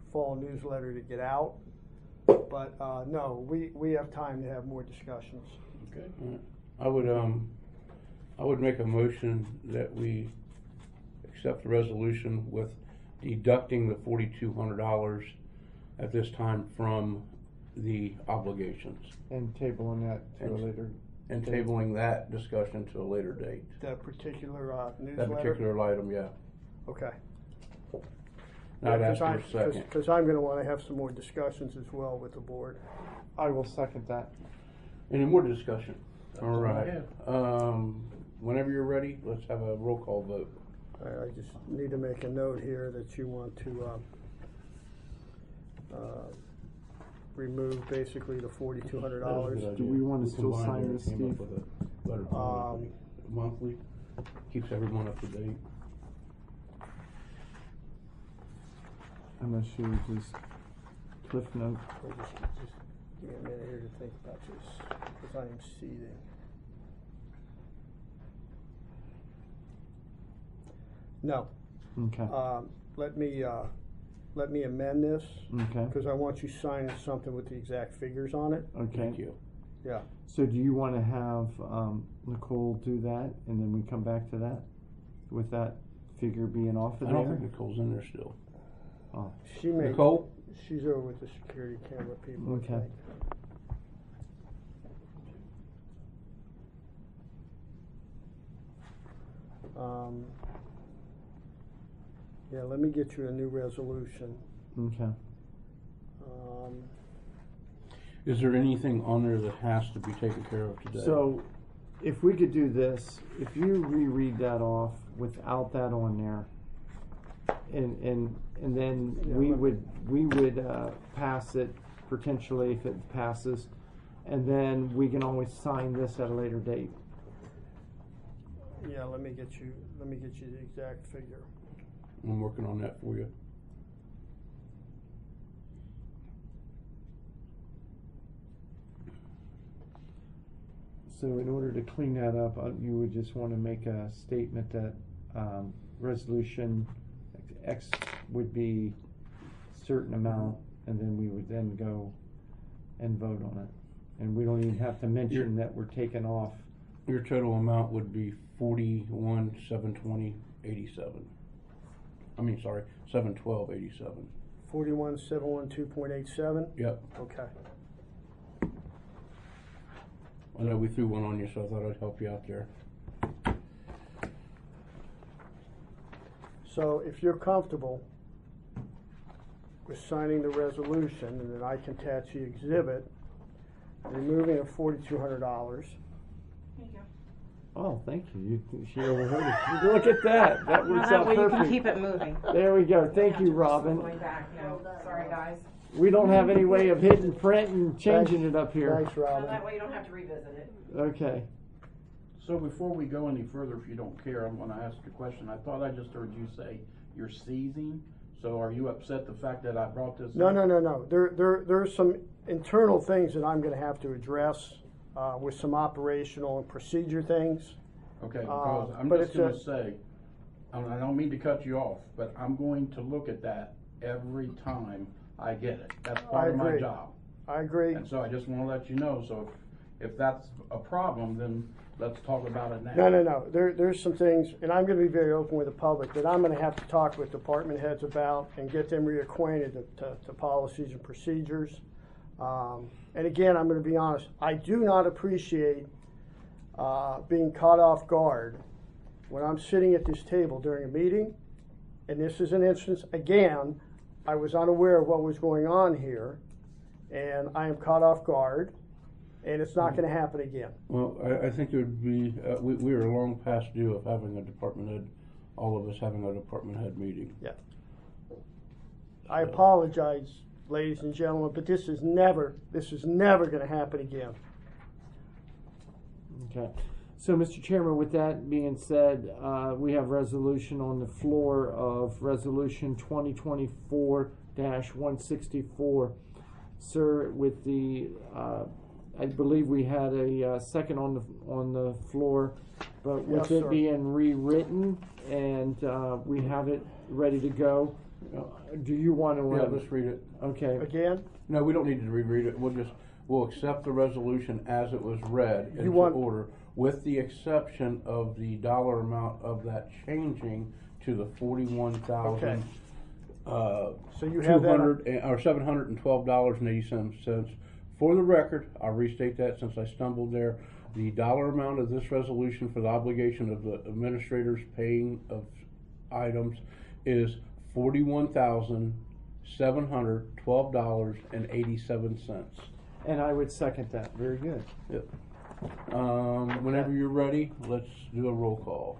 [SPEAKER 10] fall newsletter to get out. But, uh, no, we, we have time to have more discussions.
[SPEAKER 9] Okay.
[SPEAKER 1] Alright. I would, um, I would make a motion that we accept the resolution with deducting the forty-two hundred dollars at this time from the obligations
[SPEAKER 5] And tabling that to a
[SPEAKER 1] And-
[SPEAKER 5] later.
[SPEAKER 1] and tabling that discussion to a later date.
[SPEAKER 10] That particular, uh,
[SPEAKER 1] That
[SPEAKER 10] newsletter?
[SPEAKER 1] particular item, yeah.
[SPEAKER 10] Okay.
[SPEAKER 1] Now I'd
[SPEAKER 10] Yeah,
[SPEAKER 1] ask
[SPEAKER 10] 'cause
[SPEAKER 1] for
[SPEAKER 10] I-
[SPEAKER 1] a
[SPEAKER 10] 'cause-
[SPEAKER 1] second.
[SPEAKER 10] Cause I'm gonna wanna have some more discussions as well with the board.
[SPEAKER 5] I will second that.
[SPEAKER 1] Any more discussion?
[SPEAKER 9] That's
[SPEAKER 1] All
[SPEAKER 9] all I
[SPEAKER 1] right.
[SPEAKER 9] have.
[SPEAKER 1] Um, whenever you're ready, let's have a roll call vote.
[SPEAKER 10] I, I just need to make a note here that you want to, um, uh, remove basically the forty-two hundred dollars.
[SPEAKER 1] That was a good
[SPEAKER 5] Do
[SPEAKER 1] idea.
[SPEAKER 5] we wanna still
[SPEAKER 1] Combined
[SPEAKER 5] sign
[SPEAKER 1] there,
[SPEAKER 5] this,
[SPEAKER 1] came up
[SPEAKER 5] Steve?
[SPEAKER 1] with a better time.
[SPEAKER 10] Um,
[SPEAKER 1] Monthly, keeps everyone up to date.
[SPEAKER 5] Unless you just cliff note.
[SPEAKER 10] Or just, just give me a minute here to think about this, because I am seething. No,
[SPEAKER 5] Okay.
[SPEAKER 10] um, let me, uh, let me amend this,
[SPEAKER 5] Okay.
[SPEAKER 10] because I want you signing something with the exact figures on it.
[SPEAKER 5] Okay.
[SPEAKER 1] Thank you.
[SPEAKER 10] Yeah.
[SPEAKER 5] So do you want to have um, Nicole do that, and then we come back to that with that figure being off of
[SPEAKER 1] I
[SPEAKER 5] there?
[SPEAKER 1] don't think Nicole's in there still.
[SPEAKER 5] Oh,
[SPEAKER 10] She may.
[SPEAKER 1] Nicole?
[SPEAKER 10] She's over with the security camera people, I
[SPEAKER 5] Okay.
[SPEAKER 10] think. Um, yeah, let me get you a new resolution.
[SPEAKER 5] okay.
[SPEAKER 10] Um,
[SPEAKER 1] Is there anything on there that has to be taken care of today?
[SPEAKER 5] So, if we could do this, if you reread that off without that on there, and and and then
[SPEAKER 10] Yeah,
[SPEAKER 5] we
[SPEAKER 10] let-
[SPEAKER 5] would we would uh, pass it potentially if it passes, and then we can always sign this at a later date.
[SPEAKER 10] yeah, let me get you, let me get you the exact figure.
[SPEAKER 1] I'm working on that for you.
[SPEAKER 5] So in order to clean that up, uh, you would just want to make a statement that um, resolution X would be certain amount, and then we would then go and vote on it. And we don't even have to mention that we're taking off.
[SPEAKER 1] Your total amount would be forty-one, seven twenty, eighty-seven. I mean, sorry, seven twelve, eighty-seven.
[SPEAKER 10] Forty-one, seven one two point eight seven?
[SPEAKER 1] Yep.
[SPEAKER 10] Okay.
[SPEAKER 1] I know we threw one on you, so I thought I'd help you out there.
[SPEAKER 10] So if you're comfortable with signing the resolution, and then I can attach the exhibit, removing of forty-two hundred dollars.
[SPEAKER 5] Oh, thank you. You she overheard it. Look at that. That
[SPEAKER 12] Now
[SPEAKER 5] works
[SPEAKER 12] that
[SPEAKER 5] out
[SPEAKER 12] way you can
[SPEAKER 5] perfect.
[SPEAKER 12] keep it moving.
[SPEAKER 5] There we go. Thank you, Robin.
[SPEAKER 12] Going back, no, sorry guys.
[SPEAKER 5] We don't have any way of hitting print and changing it up here.
[SPEAKER 10] Thanks,
[SPEAKER 12] Now
[SPEAKER 10] Robin.
[SPEAKER 12] that way you don't have to revisit it.
[SPEAKER 5] Okay.
[SPEAKER 2] So before we go any further, if you don't care, I'm gonna ask a question. I thought I just heard you say you're seizing, so are you upset the fact that I brought this
[SPEAKER 10] No,
[SPEAKER 2] up?
[SPEAKER 10] no, no, no. There, there, there's some internal things that I'm gonna have to address, uh, with some operational and procedure things.
[SPEAKER 2] Okay, because
[SPEAKER 10] Uh,
[SPEAKER 2] I'm
[SPEAKER 10] but
[SPEAKER 2] just
[SPEAKER 10] it's
[SPEAKER 2] gonna
[SPEAKER 10] a-
[SPEAKER 2] say, and I don't mean to cut you off, but I'm going to look at that every time I get it. That's
[SPEAKER 10] I
[SPEAKER 2] part of my
[SPEAKER 10] agree.
[SPEAKER 2] job.
[SPEAKER 10] I agree.
[SPEAKER 2] And so I just wanna let you know, so if, if that's a problem, then let's talk about it now.
[SPEAKER 10] No, no, no. There, there's some things, and I'm gonna be very open with the public, that I'm gonna have to talk with department heads about and get them reacquainted to, to, to policies and procedures. Um, and again, I'm gonna be honest, I do not appreciate, uh, being caught off guard when I'm sitting at this table during a meeting, and this is an instance, again, I was unaware of what was going on here, and I am caught off guard, and it's not gonna happen again.
[SPEAKER 1] Well, I, I think it would be, uh, we, we are long past due of having a department head, all of us having a department head meeting.
[SPEAKER 10] Yeah. I apologize, ladies and gentlemen, but this is never, this is never gonna happen again.
[SPEAKER 5] Okay. So, Mister Chairman, with that being said, uh, we have resolution on the floor of Resolution twenty twenty-four dash one sixty-four. Sir, with the, uh, I believe we had a uh, second on the on the floor, but with
[SPEAKER 10] Yes,
[SPEAKER 5] it
[SPEAKER 10] sir.
[SPEAKER 5] being rewritten and uh, we have it ready to go, Do you want to?
[SPEAKER 1] Yeah,
[SPEAKER 5] um,
[SPEAKER 1] let's read it.
[SPEAKER 5] Okay.
[SPEAKER 10] Again?
[SPEAKER 1] No, we don't need to reread it. We'll just, we'll accept the resolution as it was read
[SPEAKER 10] You
[SPEAKER 1] into
[SPEAKER 10] want-
[SPEAKER 1] order, with the exception of the dollar amount of that changing to the forty-one thousand, uh,
[SPEAKER 10] So you
[SPEAKER 1] two
[SPEAKER 10] have that on-
[SPEAKER 1] hundred, and- or seven hundred and twelve dollars and eighty-seven cents. For the record, I'll restate that since I stumbled there. The dollar amount of this resolution for the obligation of the administrators paying of items is forty-one thousand, seven hundred twelve dollars and eighty-seven cents.
[SPEAKER 5] And I would second that. Very good.
[SPEAKER 1] Yep. Um, whenever you're ready, let's do a roll call.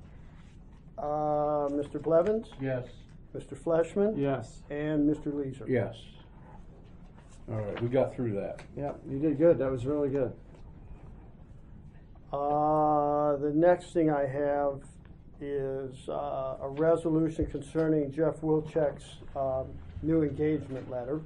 [SPEAKER 10] Uh, Mister Blevins,
[SPEAKER 1] Yes.
[SPEAKER 10] Mister Fleshman,
[SPEAKER 5] Yes.
[SPEAKER 10] and Mister Leeser.
[SPEAKER 1] Yes. All right, we got through that.
[SPEAKER 5] Yeah, you did good. That was really good.
[SPEAKER 10] Uh, the next thing I have is uh, a resolution concerning Jeff Wilczek's um, new engagement letter.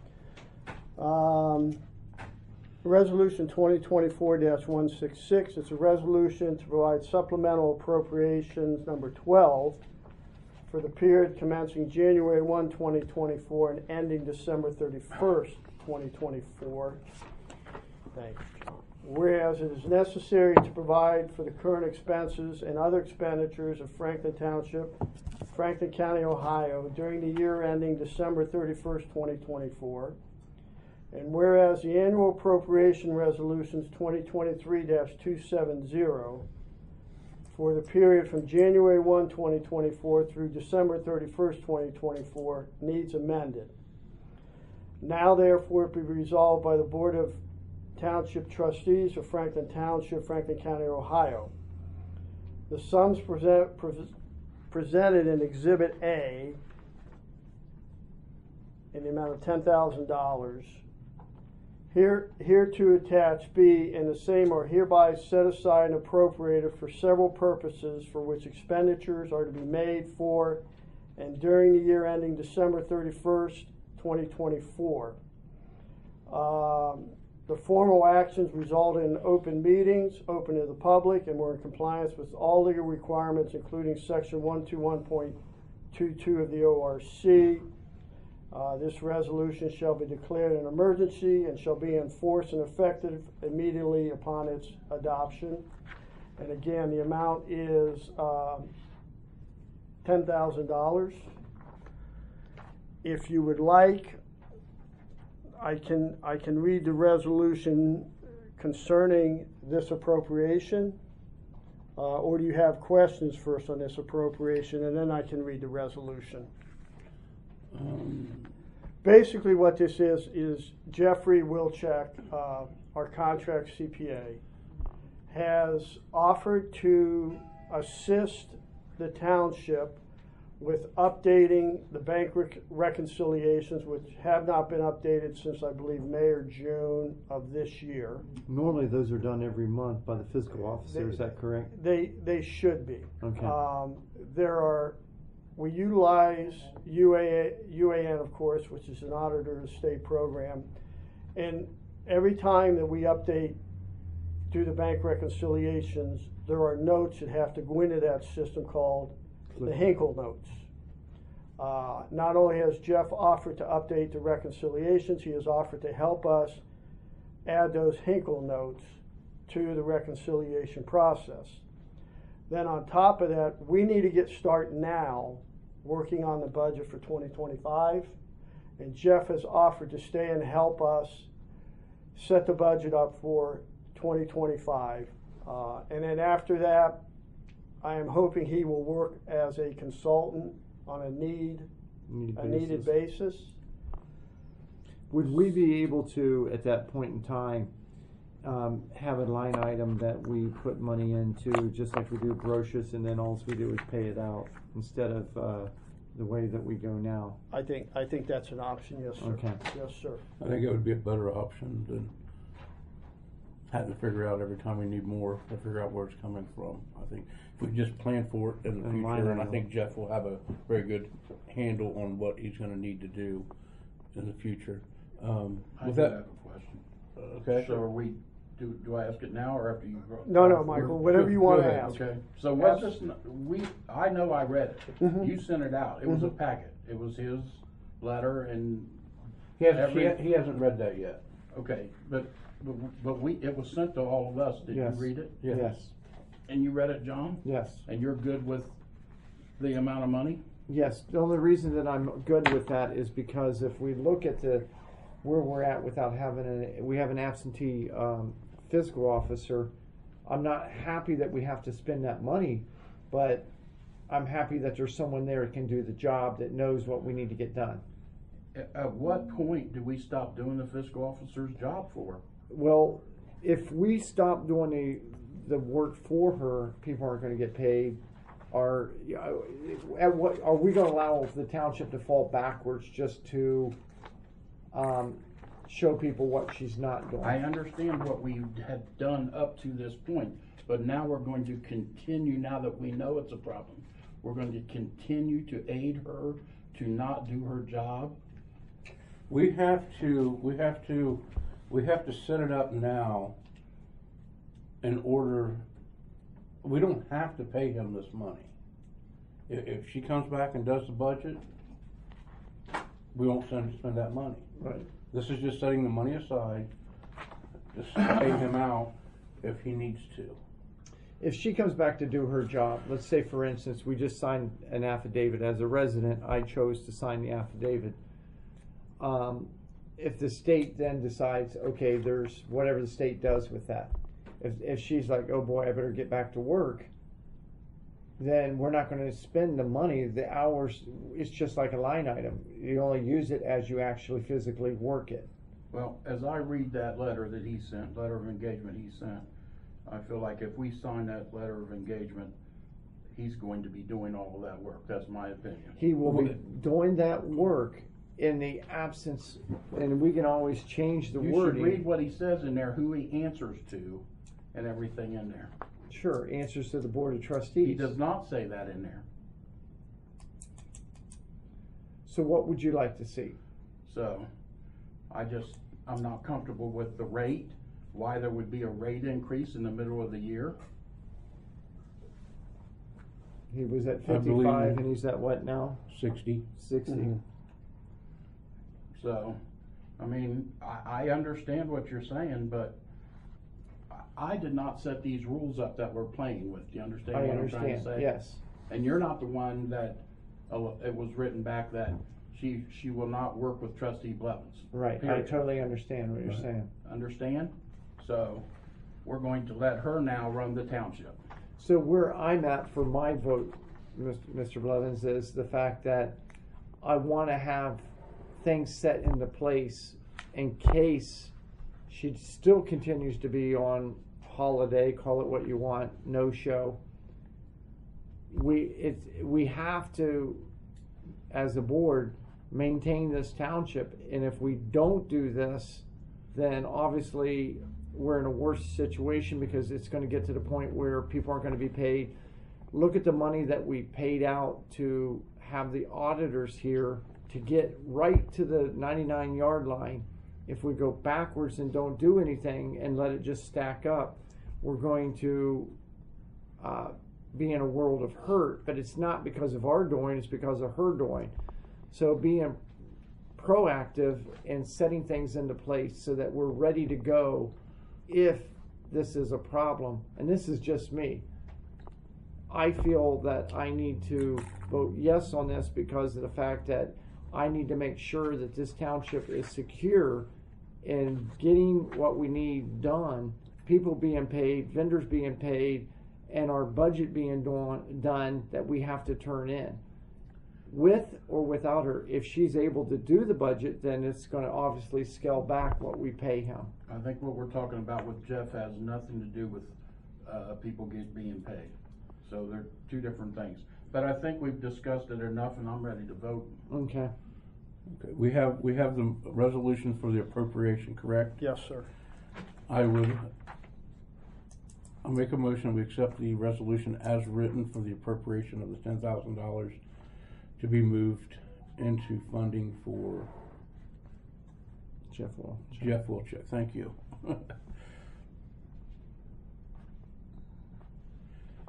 [SPEAKER 10] Um, Resolution twenty twenty-four dash one sixty-six, it's a resolution to provide supplemental appropriations number twelve for the period commencing January first, twenty twenty-four and ending December thirty-first, twenty twenty-four. Thanks, John. Whereas it is necessary to provide for the current expenses and other expenditures of Franklin Township, Franklin County, Ohio during the year ending December thirty-first, twenty twenty-four. And whereas the annual appropriation resolutions twenty twenty-three dash two seventy for the period from January first, twenty twenty-four through December thirty-first, twenty twenty-four needs amended. Now therefore be resolved by the Board of Township Trustees of Franklin Township, Franklin County, Ohio. The sums present, pre- presented in Exhibit A in the amount of ten thousand dollars. Here, hereto attached B and the same are hereby set aside and appropriated for several purposes for which expenditures are to be made for and during the year ending December thirty-first, twenty twenty-four. Um, the formal actions resulted in open meetings, open to the public, and were in compliance with all legal requirements, including Section one twenty-one point twenty-two of the O R C. Uh, this resolution shall be declared an emergency and shall be in force and effective immediately upon its adoption. And again, the amount is um, ten thousand dollars. If you would like, I can I can read the resolution concerning this appropriation, uh, or do you have questions first on this appropriation, and then I can read the resolution.
[SPEAKER 1] Um,
[SPEAKER 10] Basically what this is, is Jeffrey Wilczek, uh, our contract C P A, has offered to assist the township with updating the bank rec- reconciliations, which have not been updated since I believe May or June of this year.
[SPEAKER 5] Normally, those are done every month by the fiscal officer. Is that correct?
[SPEAKER 10] They they should be.
[SPEAKER 5] Okay.
[SPEAKER 10] Um, there are, we utilize U A, U A N, of course, which is an auditor of the state program, and every time that we update, do the bank reconciliations, there are notes that have to go into that system called the Hinkle notes. Uh, not only has Jeff offered to update the reconciliations, he has offered to help us add those Hinkle notes to the reconciliation process. Then on top of that, we need to get started now working on the budget for twenty twenty-five, and Jeff has offered to stay and help us set the budget up for twenty twenty-five. Uh, and then after that, I am hoping he will work as a consultant on a need,
[SPEAKER 5] Need
[SPEAKER 10] a needed basis.
[SPEAKER 5] Would we be able to, at that point in time, um, have a line item that we put money into, just like we do brochures, and then all we do is pay it out instead of uh, the way that we go now?
[SPEAKER 10] I think I think that's an option, yes, sir.
[SPEAKER 5] Okay.
[SPEAKER 10] Yes, sir.
[SPEAKER 1] I think it would be a better option than having to figure out every time we need more to figure out where it's coming from. I think if we just plan for it in the
[SPEAKER 5] And line
[SPEAKER 1] future, and I
[SPEAKER 5] item.
[SPEAKER 1] think Jeff will have a very good handle on what he's gonna need to do in the future. Um,
[SPEAKER 2] I
[SPEAKER 1] with
[SPEAKER 2] do
[SPEAKER 1] that,
[SPEAKER 2] have a question.
[SPEAKER 1] okay?
[SPEAKER 2] So are we do, do I ask it now or after you?
[SPEAKER 10] No, no, Michael, whatever you
[SPEAKER 2] Go
[SPEAKER 10] wanna
[SPEAKER 2] ahead,
[SPEAKER 10] ask.
[SPEAKER 2] Okay, so what's this, n- we, I know I read it.
[SPEAKER 10] Mhm.
[SPEAKER 2] You sent it out. It was a
[SPEAKER 10] Mhm.
[SPEAKER 2] packet. It was his letter and.
[SPEAKER 1] He hasn't,
[SPEAKER 2] every-
[SPEAKER 1] he, he hasn't read that yet.
[SPEAKER 2] Okay, but, but, but we, it was sent to all of us. Did you
[SPEAKER 5] Yes.
[SPEAKER 2] read it?
[SPEAKER 5] Yes,
[SPEAKER 2] And you read it, John?
[SPEAKER 5] yes.
[SPEAKER 2] And you're good with the amount of money?
[SPEAKER 5] Yes, the only reason that I'm good with that is because if we look at the, where we're at without having a, we have an absentee, um, fiscal officer, I'm not happy that we have to spend that money, but I'm happy that there's someone there that can do the job, that knows what we need to get done.
[SPEAKER 2] At, at what point do we stop doing the fiscal officer's job for?
[SPEAKER 5] Well, if we stop doing the, the work for her, people aren't gonna get paid. Are, you know, at what, are we gonna allow the township to fall backwards just to, um, show people what she's not doing?
[SPEAKER 2] I understand what we had done up to this point, but now we're going to continue, now that we know it's a problem, we're going to continue to aid her to not do her job.
[SPEAKER 1] We have to, we have to, we have to set it up now in order, we don't have to pay him this money. If, if she comes back and does the budget, we won't send, spend that money.
[SPEAKER 5] Right.
[SPEAKER 1] This is just setting the money aside, just pay him out if he needs to.
[SPEAKER 5] If she comes back to do her job, let's say for instance, we just signed an affidavit as a resident, I chose to sign the affidavit. Um, if the state then decides, okay, there's whatever the state does with that. If, if she's like, oh boy, I better get back to work, then we're not gonna spend the money, the hours, it's just like a line item. You only use it as you actually physically work it.
[SPEAKER 2] Well, as I read that letter that he sent, letter of engagement he sent, I feel like if we sign that letter of engagement, he's going to be doing all of that work. That's my opinion.
[SPEAKER 5] He will be doing that work in the absence, and we can always change the
[SPEAKER 2] You should
[SPEAKER 5] wording.
[SPEAKER 2] read what he says in there, who he answers to, and everything in there.
[SPEAKER 5] Sure, answers to the Board of Trustees.
[SPEAKER 2] He does not say that in there.
[SPEAKER 5] So what would you like to see?
[SPEAKER 2] So, I just, I'm not comfortable with the rate, why there would be a rate increase in the middle of the year.
[SPEAKER 5] He was at
[SPEAKER 1] I believe-
[SPEAKER 5] fifty-five and he's at what now?
[SPEAKER 1] Sixty.
[SPEAKER 5] Sixty.
[SPEAKER 1] Mhm.
[SPEAKER 2] So, I mean, I, I understand what you're saying, but I, I did not set these rules up that we're playing with. Do you understand
[SPEAKER 5] I
[SPEAKER 2] what I'm trying to
[SPEAKER 5] understand,
[SPEAKER 2] say?
[SPEAKER 5] yes.
[SPEAKER 2] And you're not the one that, uh, it was written back that she, she will not work with trustee Blevins.
[SPEAKER 5] Right, I
[SPEAKER 2] Period.
[SPEAKER 5] totally understand what you're
[SPEAKER 2] Right.
[SPEAKER 5] saying.
[SPEAKER 2] Understand? So, we're going to let her now run the township.
[SPEAKER 5] So where I'm at for my vote, Mister Blevins, is the fact that I wanna have things set into place in case she still continues to be on holiday, call it what you want, no show. We, it, we have to, as a board, maintain this township, and if we don't do this, then obviously we're in a worse situation because it's gonna get to the point where people aren't gonna be paid. Look at the money that we paid out to have the auditors here to get right to the ninety-nine yard line. If we go backwards and don't do anything and let it just stack up, we're going to uh, be in a world of hurt, but it's not because of our doing, it's because of her doing. So being proactive and setting things into place so that we're ready to go if this is a problem, and this is just me. I feel that I need to vote yes on this because of the fact that I need to make sure that this township is secure in getting what we need done, people being paid, vendors being paid, and our budget being done, done that we have to turn in. With or without her, if she's able to do the budget, then it's going to obviously scale back what we pay him.
[SPEAKER 2] I think what we're talking about with Jeff has nothing to do with, uh, people get, being paid. So they're two different things. But I think we've discussed it enough and I'm ready to vote.
[SPEAKER 5] Okay.
[SPEAKER 1] Okay, we have, we have the resolution for the appropriation, correct?
[SPEAKER 10] Yes, sir.
[SPEAKER 1] I would, I'll make a motion, we accept the resolution as written for the appropriation of the ten thousand dollars to be moved into funding for
[SPEAKER 5] Jeff Will. Jeff.
[SPEAKER 1] Jeff Wilczek, thank you.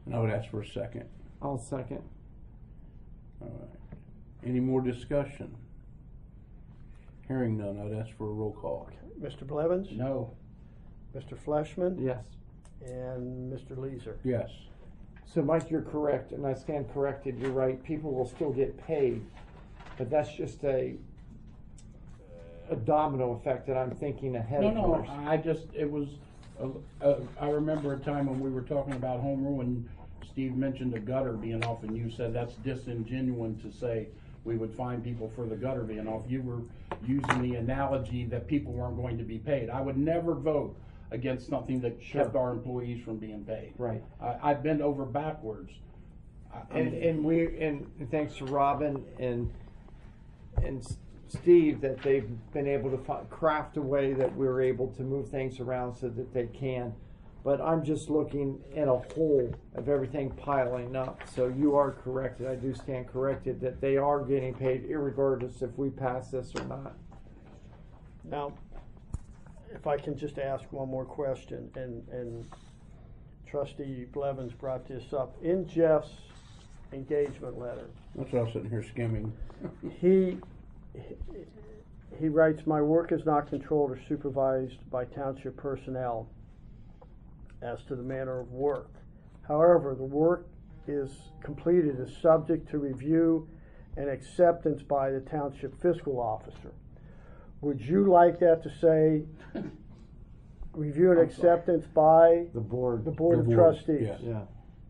[SPEAKER 1] And I would ask for a second.
[SPEAKER 5] I'll second.
[SPEAKER 1] All right. Any more discussion? Hearing none, I'd ask for a roll call.
[SPEAKER 10] Mister Blevins?
[SPEAKER 9] No.
[SPEAKER 10] Mister Fleshman?
[SPEAKER 5] Yes.
[SPEAKER 10] And Mister Leeser?
[SPEAKER 1] Yes.
[SPEAKER 5] So Mike, you're correct, and I stand corrected, you're right, people will still get paid, but that's just a, a domino effect that I'm thinking ahead
[SPEAKER 2] No,
[SPEAKER 5] of
[SPEAKER 2] no,
[SPEAKER 5] course.
[SPEAKER 2] I just, it was, uh, uh, I remember a time when we were talking about home rule and Steve mentioned the gutter being off and you said that's disingenuous to say we would fine people for the gutter being off. You were using the analogy that people weren't going to be paid. I would never vote against something that
[SPEAKER 5] Sure.
[SPEAKER 2] kept our employees from being paid.
[SPEAKER 5] Right.
[SPEAKER 2] I, I've been over backwards. I- I
[SPEAKER 5] And,
[SPEAKER 2] mean-
[SPEAKER 5] and we, and thanks to Robin and, and S- Steve, that they've been able to fi- craft a way that we're able to move things around so that they can. But I'm just looking in a whole of everything piling up. So you are corrected, I do stand corrected, that they are getting paid irregardless if we pass this or not.
[SPEAKER 10] Now, if I can just ask one more question, and, and Trustee Blevins brought this up. In Jeff's engagement letter,
[SPEAKER 1] That's what I was sitting here skimming.
[SPEAKER 10] he, he writes, "My work is not controlled or supervised by township personnel as to the manner of work. However, the work is completed is subject to review and acceptance by the township fiscal officer." Would you like that to say, review and
[SPEAKER 2] I'm sorry.
[SPEAKER 10] acceptance by
[SPEAKER 5] The board.
[SPEAKER 10] the Board
[SPEAKER 1] The
[SPEAKER 10] of
[SPEAKER 1] board,
[SPEAKER 10] Trustees?
[SPEAKER 1] yes.
[SPEAKER 5] Yeah.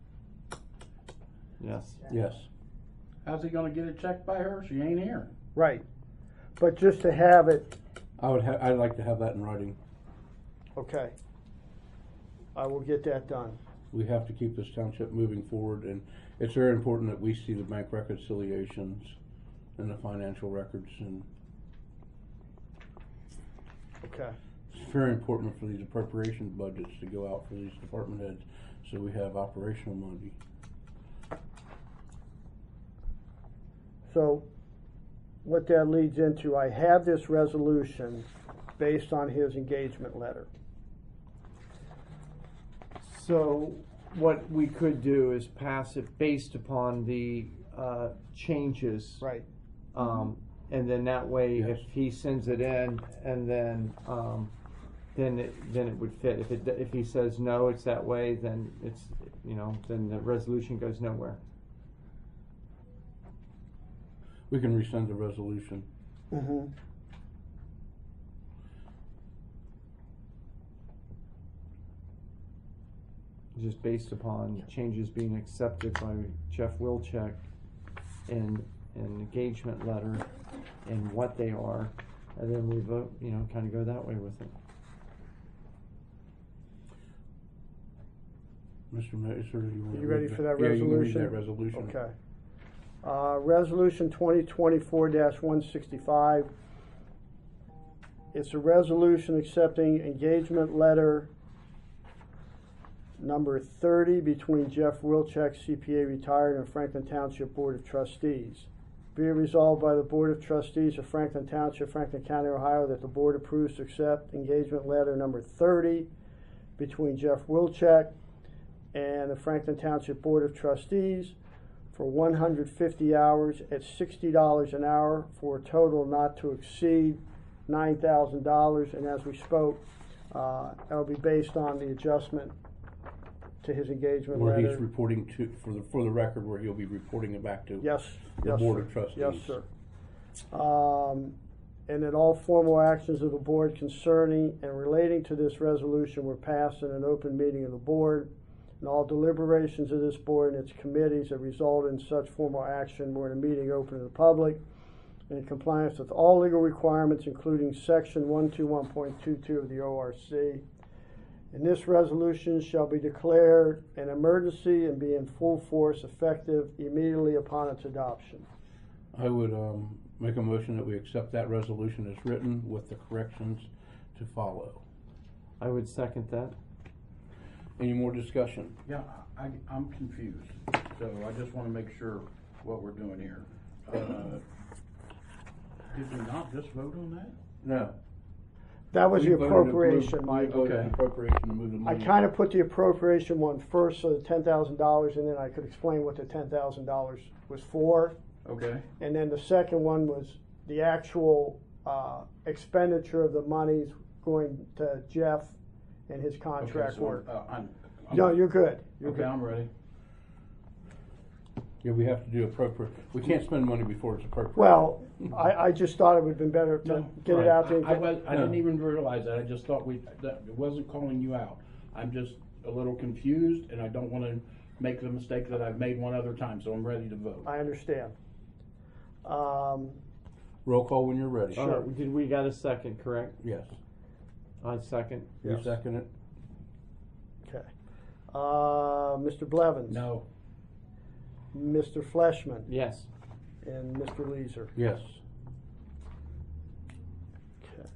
[SPEAKER 5] Yes.
[SPEAKER 1] Yes.
[SPEAKER 2] How's he gonna get it checked by her? She ain't here.
[SPEAKER 10] Right. But just to have it,
[SPEAKER 1] I would ha- I'd like to have that in writing.
[SPEAKER 10] okay. I will get that done.
[SPEAKER 1] We have to keep this township moving forward, and it's very important that we see the bank reconciliations and the financial records, and
[SPEAKER 10] Okay.
[SPEAKER 1] it's very important for these appropriation budgets to go out for these department heads, so we have operational money.
[SPEAKER 10] So what that leads into, I have this resolution based on his engagement letter.
[SPEAKER 5] So what we could do is pass it based upon the uh, changes.
[SPEAKER 10] Right.
[SPEAKER 5] Um, and then that way,
[SPEAKER 1] Yes.
[SPEAKER 5] if he sends it in, and then um, then it, then it would fit. If it if he says no, it's that way. Then it's you know then the resolution goes nowhere.
[SPEAKER 1] We can rescind the resolution.
[SPEAKER 10] Mm-hmm.
[SPEAKER 5] Just based upon changes being accepted by Jeff Wilczek and an engagement letter and what they are, and then we vote. You know, kind of go that way with it.
[SPEAKER 1] Mister Mayor, you want
[SPEAKER 10] You ready for that
[SPEAKER 1] Yeah, you can read
[SPEAKER 10] resolution?
[SPEAKER 1] that resolution.
[SPEAKER 10] Okay. Uh, resolution twenty twenty-four dash one sixty-five. It's a resolution accepting engagement letter number thirty between Jeff Wilczek, C P A retired, and Franklin Township Board of Trustees. Be it resolved by the Board of Trustees of Franklin Township, Franklin County, Ohio, that the board approves to accept engagement letter number thirty between Jeff Wilczek and the Franklin Township Board of Trustees for one hundred fifty hours at sixty dollars an hour for a total not to exceed nine thousand dollars. And as we spoke, uh, that'll be based on the adjustment to his engagement
[SPEAKER 1] Where
[SPEAKER 10] letter.
[SPEAKER 1] he's reporting to, for the, for the record, where he'll be reporting it back to
[SPEAKER 10] Yes,
[SPEAKER 1] the
[SPEAKER 10] yes,
[SPEAKER 1] Board
[SPEAKER 10] sir.
[SPEAKER 1] of Trustees.
[SPEAKER 10] Yes, sir. Um, and that all formal actions of the board concerning and relating to this resolution were passed in an open meeting of the board, and all deliberations of this board and its committees that resulted in such formal action were in a meeting open to the public in compliance with all legal requirements, including section one twenty-one point two two of the O R C. And this resolution shall be declared an emergency and be in full force effective immediately upon its adoption.
[SPEAKER 1] I would um, make a motion that we accept that resolution as written with the corrections to follow.
[SPEAKER 5] I would second that.
[SPEAKER 1] Any more discussion?
[SPEAKER 2] Yeah, I, I'm confused, so I just wanna make sure what we're doing here. Uh, Did we not just vote on that?
[SPEAKER 1] No.
[SPEAKER 10] That was
[SPEAKER 1] We
[SPEAKER 10] the
[SPEAKER 1] voted to move-
[SPEAKER 10] appropriation,
[SPEAKER 1] we
[SPEAKER 10] Mike.
[SPEAKER 1] voted
[SPEAKER 9] Okay.
[SPEAKER 1] appropriation to move the
[SPEAKER 10] I
[SPEAKER 1] money.
[SPEAKER 10] kind of put the appropriation one first, so the ten thousand dollars, and then I could explain what the ten thousand dollars was for.
[SPEAKER 9] Okay.
[SPEAKER 10] And then the second one was the actual uh, expenditure of the monies going to Jeff and his contract
[SPEAKER 1] Okay, so,
[SPEAKER 10] work.
[SPEAKER 1] uh, I'm- I'm-
[SPEAKER 10] No, you're good. You're
[SPEAKER 1] Okay,
[SPEAKER 10] good.
[SPEAKER 1] I'm ready. Yeah, we have to do appropriate, we can't spend money before it's appropriate.
[SPEAKER 10] Well, I, I just thought it would have been better to
[SPEAKER 2] No,
[SPEAKER 10] get it
[SPEAKER 2] right.
[SPEAKER 10] out there. and
[SPEAKER 2] I
[SPEAKER 10] get-
[SPEAKER 2] was, I
[SPEAKER 1] No.
[SPEAKER 2] didn't even realize that, I just thought we, that, it wasn't calling you out. I'm just a little confused, and I don't wanna make the mistake that I've made one other time, so I'm ready to vote.
[SPEAKER 10] I understand. Um,
[SPEAKER 1] Roll call when you're ready.
[SPEAKER 5] All right, did we got a second, correct?
[SPEAKER 1] Yes.
[SPEAKER 5] On second?
[SPEAKER 1] You
[SPEAKER 10] Yes.
[SPEAKER 1] second it?
[SPEAKER 10] Okay. Uh, Mister Blevins?
[SPEAKER 2] No.
[SPEAKER 10] Mister Fleshman?
[SPEAKER 5] Yes.
[SPEAKER 10] And Mister Leeser?
[SPEAKER 1] Yes.
[SPEAKER 10] Okay.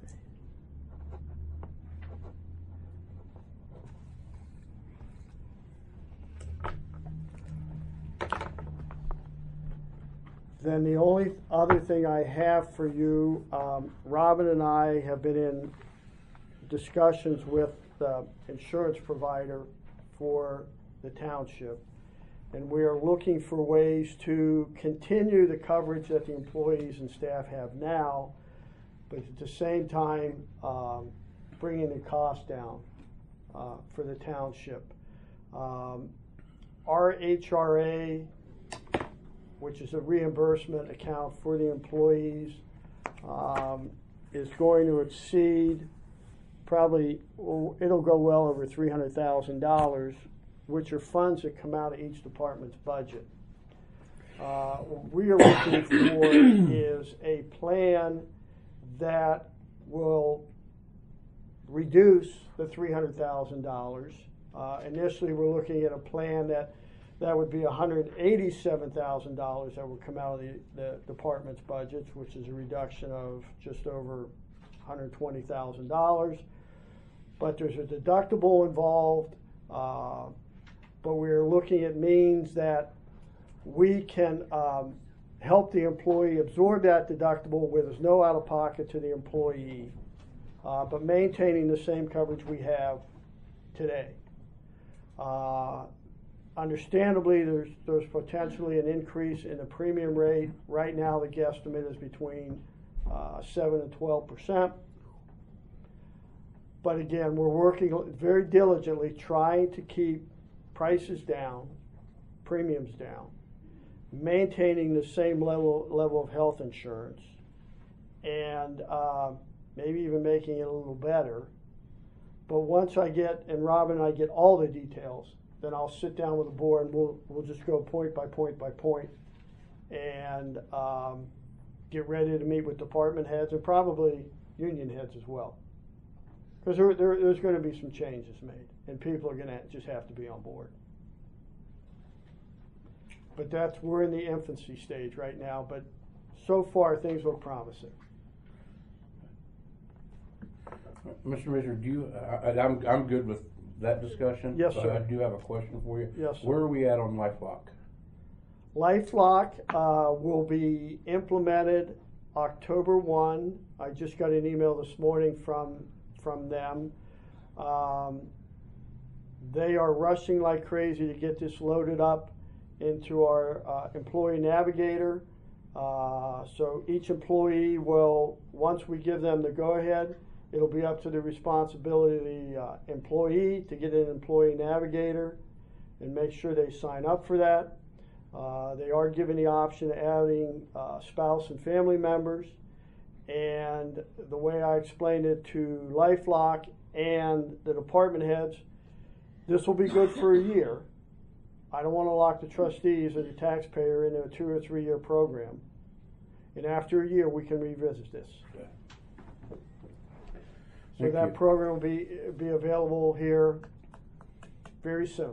[SPEAKER 10] Then the only other thing I have for you, um, Robin and I have been in discussions with the insurance provider for the township. And we are looking for ways to continue the coverage that the employees and staff have now, but at the same time, um, bringing the cost down uh, for the township. Um, our H R A, which is a reimbursement account for the employees, um, is going to exceed probably, it'll go well over three hundred thousand dollars, which are funds that come out of each department's budget. Uh, what we are looking for is a plan that will reduce the three hundred thousand dollars. Uh, initially, we're looking at a plan that that would be one hundred eighty-seven thousand dollars that would come out of the, the department's budgets, which is a reduction of just over one hundred twenty thousand dollars. But there's a deductible involved. Uh, but we're looking at means that we can um, help the employee absorb that deductible where there's no out-of-pocket to the employee, uh, but maintaining the same coverage we have today. Uh, understandably, there's, there's potentially an increase in the premium rate. Right now, the guesstimate is between uh, seven and twelve percent. But again, we're working very diligently trying to keep prices down, premiums down, maintaining the same level level of health insurance, and uh, maybe even making it a little better. But once I get, and Robin and I get all the details, then I'll sit down with the board and we'll we'll just go point by point by point, and um, get ready to meet with department heads and probably union heads as well. Because there, there, there's going to be some changes made, and people are going to just have to be on board. But that's, we're in the infancy stage right now, but so far things look promising.
[SPEAKER 1] Mister Major, do you, I, I- I'm, I'm good with that discussion.
[SPEAKER 10] Yes,
[SPEAKER 1] but
[SPEAKER 10] sir.
[SPEAKER 1] I do have a question for you.
[SPEAKER 10] Yes, sir.
[SPEAKER 1] Where are we at on LifeLock?
[SPEAKER 10] LifeLock uh, will be implemented October first. I just got an email this morning from from them. Um, they are rushing like crazy to get this loaded up into our uh, employee navigator. Uh, so each employee will, once we give them the go-ahead, it'll be up to the responsibility of the uh, employee to get an employee navigator and make sure they sign up for that. Uh, they are given the option of adding uh, spouse and family members. And the way I explained it to LifeLock and the department heads, this will be good for a year. I don't want to lock the trustees or the taxpayer into a two or three year program. And after a year, we can revisit this.
[SPEAKER 1] Okay.
[SPEAKER 10] So
[SPEAKER 1] Thank
[SPEAKER 10] that
[SPEAKER 1] you.
[SPEAKER 10] program will be be available here very soon.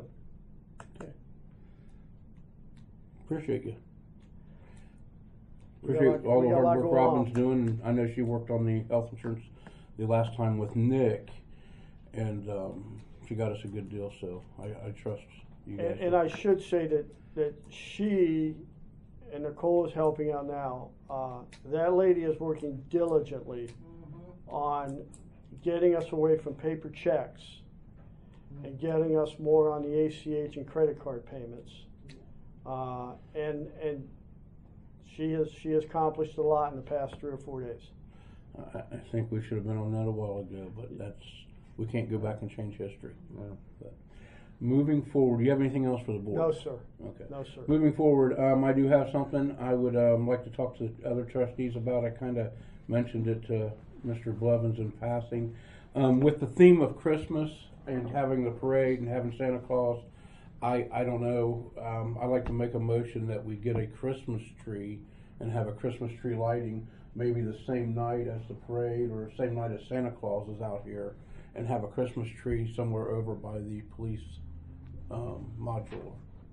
[SPEAKER 1] Appreciate you.
[SPEAKER 10] We got
[SPEAKER 1] Appreciate
[SPEAKER 10] a lot-
[SPEAKER 1] all
[SPEAKER 10] we
[SPEAKER 1] the
[SPEAKER 10] got a
[SPEAKER 1] hard
[SPEAKER 10] lot
[SPEAKER 1] work
[SPEAKER 10] going on.
[SPEAKER 1] Robin's doing. I know she worked on the health insurance the last time with Nick, and um, she got us a good deal, so I, I trust you guys.
[SPEAKER 10] And, and I should say that, that she, and Nicole is helping out now, uh, that lady is working diligently on getting us away from paper checks and getting us more on the A C H and credit card payments. Uh, and and she has she has accomplished a lot in the past three or four days.
[SPEAKER 1] I, I think we should have been on that a while ago, but that's, we can't go back and change history.
[SPEAKER 5] No.
[SPEAKER 1] But moving forward, do you have anything else for the board?
[SPEAKER 10] No, sir.
[SPEAKER 1] Okay.
[SPEAKER 10] No, sir.
[SPEAKER 1] Moving forward, um, I do have something I would, um, like to talk to the other trustees about. I kinda mentioned it to Mister Blevins in passing. Um, with the theme of Christmas and having the parade and having Santa Claus, I, I don't know, um, I'd like to make a motion that we get a Christmas tree and have a Christmas tree lighting maybe the same night as the parade or same night as Santa Claus is out here, and have a Christmas tree somewhere over by the police um, modular.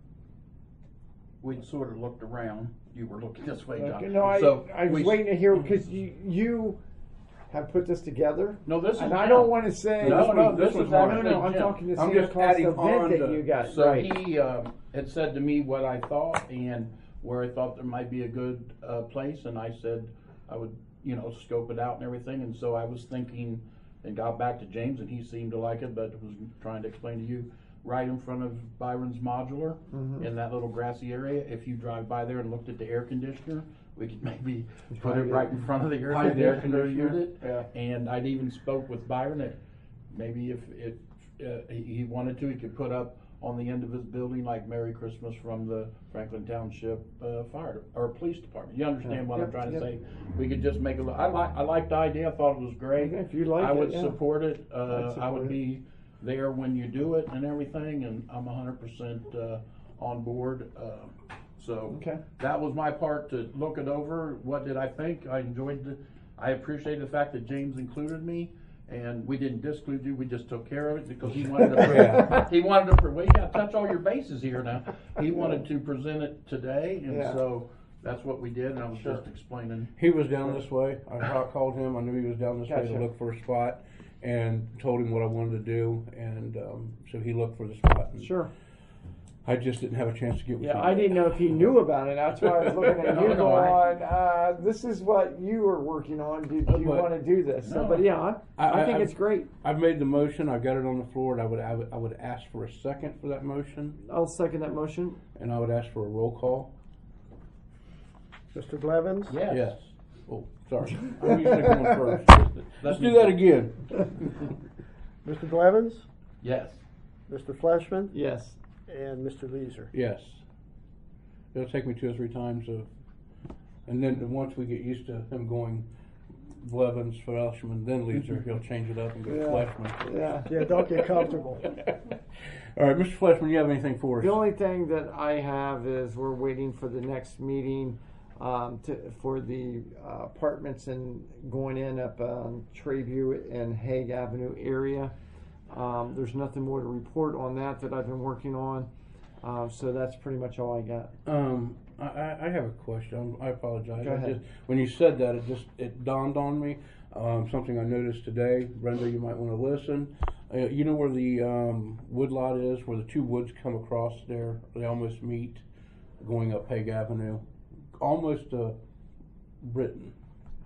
[SPEAKER 2] We'd sort of looked around. You were looking this way,
[SPEAKER 5] Okay,
[SPEAKER 2] John.
[SPEAKER 5] no, I,
[SPEAKER 2] So
[SPEAKER 5] I was
[SPEAKER 2] we-
[SPEAKER 5] waiting to hear, because you, you have put this together.
[SPEAKER 2] No, this is
[SPEAKER 5] And I
[SPEAKER 2] Jim.
[SPEAKER 5] don't want to say.
[SPEAKER 2] No, no,
[SPEAKER 5] this
[SPEAKER 2] this
[SPEAKER 5] was
[SPEAKER 2] is
[SPEAKER 5] no,
[SPEAKER 2] actually
[SPEAKER 5] no, I'm
[SPEAKER 2] Jim.
[SPEAKER 5] talking to
[SPEAKER 1] I'm
[SPEAKER 5] Santa
[SPEAKER 1] just
[SPEAKER 5] Claus
[SPEAKER 1] adding
[SPEAKER 5] event
[SPEAKER 1] on
[SPEAKER 5] that
[SPEAKER 1] to-
[SPEAKER 5] you got.
[SPEAKER 2] So
[SPEAKER 5] right.
[SPEAKER 2] he um, had said to me what I thought and where I thought there might be a good uh, place, and I said I would, you know, scope it out and everything. And so I was thinking, and got back to James, and he seemed to like it, but was trying to explain to you, right in front of Byron's Modular,
[SPEAKER 5] Mhm.
[SPEAKER 2] in that little grassy area. If you drive by there and looked at the air conditioner, we could maybe put
[SPEAKER 5] Hide
[SPEAKER 2] it
[SPEAKER 5] it.
[SPEAKER 2] right in front of the air
[SPEAKER 1] Hide the air
[SPEAKER 2] conditioner
[SPEAKER 1] conditioner.
[SPEAKER 2] unit.
[SPEAKER 1] Yeah.
[SPEAKER 2] And I'd even spoke with Byron that maybe if it, uh, he he wanted to, he could put up on the end of his building like Merry Christmas from the Franklin Township uh, Fire or Police Department. You understand what I'm
[SPEAKER 5] Yep,
[SPEAKER 2] trying to
[SPEAKER 5] yep.
[SPEAKER 2] say? We could just make a little, I like, I liked the idea, I thought it was great.
[SPEAKER 5] Okay, if you like
[SPEAKER 2] I
[SPEAKER 5] it,
[SPEAKER 2] would
[SPEAKER 5] yeah.
[SPEAKER 2] support it,
[SPEAKER 5] I'd
[SPEAKER 2] uh, I
[SPEAKER 5] support
[SPEAKER 2] would
[SPEAKER 5] it.
[SPEAKER 2] be there when you do it and everything, and I'm a hundred percent, uh, on board, uh, so.
[SPEAKER 5] Okay.
[SPEAKER 2] That was my part, to look it over. What did I think? I enjoyed the, I appreciated the fact that James included me, and we didn't disclude you, we just took care of it because he wanted to,
[SPEAKER 1] Yeah.
[SPEAKER 2] he wanted to, well, you gotta touch all your bases here now. He wanted to present it today, and
[SPEAKER 5] Yeah.
[SPEAKER 2] so that's what we did, and I was
[SPEAKER 5] Sure.
[SPEAKER 2] just explaining.
[SPEAKER 1] He was down this way. I ca- called him. I knew he was down this way
[SPEAKER 5] Gotcha.
[SPEAKER 1] to look for a spot, and told him what I wanted to do, and um, so he looked for the spot. And
[SPEAKER 5] Sure.
[SPEAKER 1] I just didn't have a chance to get with
[SPEAKER 5] Yeah,
[SPEAKER 1] him.
[SPEAKER 5] I didn't know if he knew about it. That's why I was looking at
[SPEAKER 2] No,
[SPEAKER 5] you
[SPEAKER 2] no, I-
[SPEAKER 5] going, uh, this is what you were working on. Did
[SPEAKER 1] Uh,
[SPEAKER 5] you
[SPEAKER 1] but-
[SPEAKER 5] want to do this? So,
[SPEAKER 2] No.
[SPEAKER 5] but yeah, I,
[SPEAKER 1] I-
[SPEAKER 5] I think
[SPEAKER 1] I-
[SPEAKER 5] it's great.
[SPEAKER 1] I've made the motion. I've got it on the floor, and I would, I would I would ask for a second for that motion,
[SPEAKER 5] I'll second that motion.
[SPEAKER 1] and I would ask for a roll call.
[SPEAKER 10] Mister Blevins?
[SPEAKER 2] Yes.
[SPEAKER 1] Yes. Oh, sorry. I'm usually going first. Let's do that again.
[SPEAKER 10] Mister Blevins?
[SPEAKER 2] Yes.
[SPEAKER 10] Mister Fleshman?
[SPEAKER 5] Yes.
[SPEAKER 10] And Mister Leeser?
[SPEAKER 1] Yes. It'll take me two or three times of, and then once we get used to him going Blevins, Fleshman, then Leeser, he'll change it up and go
[SPEAKER 5] Yeah.
[SPEAKER 1] Fleshman.
[SPEAKER 5] Yeah.
[SPEAKER 10] Yeah, don't get comfortable.
[SPEAKER 1] All right, Mister Fleshman, you have anything for us?
[SPEAKER 5] The only thing that I have is we're waiting for the next meeting um, to, for the uh, apartments and going in up um, Trayview and Hague Avenue area. Um, there's nothing more to report on that that I've been working on. Uh, so that's pretty much all I got.
[SPEAKER 1] Um, I, I I have a question. I apologize.
[SPEAKER 5] Go
[SPEAKER 1] I
[SPEAKER 5] ahead.
[SPEAKER 1] just, when you said that, it just it dawned on me. Um, something I noticed today. Brenda, you might want to listen. Uh, you know where the um, wood lot is, where the two woods come across there. They almost meet, going up Hague Avenue, almost to Britain.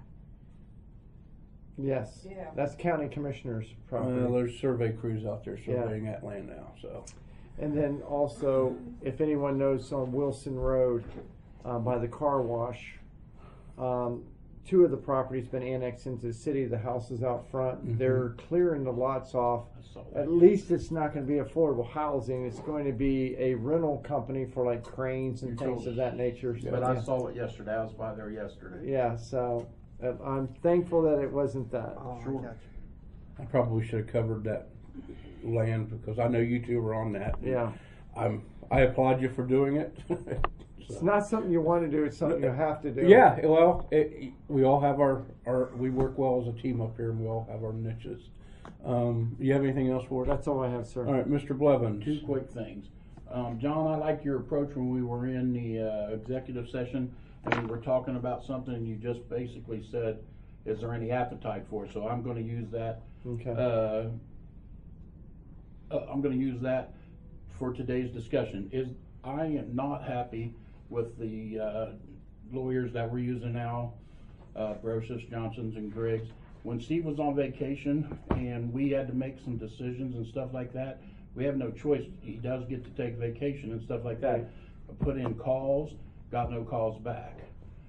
[SPEAKER 5] Yes.
[SPEAKER 6] Yeah.
[SPEAKER 5] That's county commissioner's property.
[SPEAKER 1] Uh, there's survey crews out there surveying that land now. So
[SPEAKER 5] And then also, if anyone knows on Wilson Road, uh, by the car wash, um, two of the properties been annexed into the city. The house is out front.
[SPEAKER 1] Mhm.
[SPEAKER 5] They're clearing the lots off.
[SPEAKER 2] I saw that.
[SPEAKER 5] At least it's not going to be affordable housing. It's going to be a rental company for like cranes and things of that nature. So,
[SPEAKER 2] But I
[SPEAKER 5] yeah.
[SPEAKER 2] saw it yesterday. I was by there yesterday.
[SPEAKER 5] Yeah, so uh, I'm thankful that it wasn't that.
[SPEAKER 10] Oh, I
[SPEAKER 2] Sure.
[SPEAKER 10] got you.
[SPEAKER 1] I probably should have covered that land because I know you two were on that.
[SPEAKER 5] Yeah.
[SPEAKER 1] I'm. I applaud you for doing it.
[SPEAKER 5] It's not something you want to do. It's something you have to do.
[SPEAKER 1] Yeah, well, it, we all have our, our, we work well as a team up here and we all have our niches. Um, you have anything else for us?
[SPEAKER 5] That's all I have, sir.
[SPEAKER 1] All right, Mister Blevins.
[SPEAKER 2] Two quick things. Um, John, I liked your approach when we were in the uh, executive session and we were talking about something and you just basically said, is there any appetite for it? So I'm gonna use that.
[SPEAKER 5] Okay.
[SPEAKER 2] Uh, uh, I'm gonna use that for today's discussion. Is, I am not happy with the uh, lawyers that we're using now, uh, Brosius, Johnsons, and Griggs.
[SPEAKER 13] when Steve was on vacation and we had to make some decisions and stuff like that, we have no choice. He does get to take vacation and stuff like that. Put in calls, got no calls back.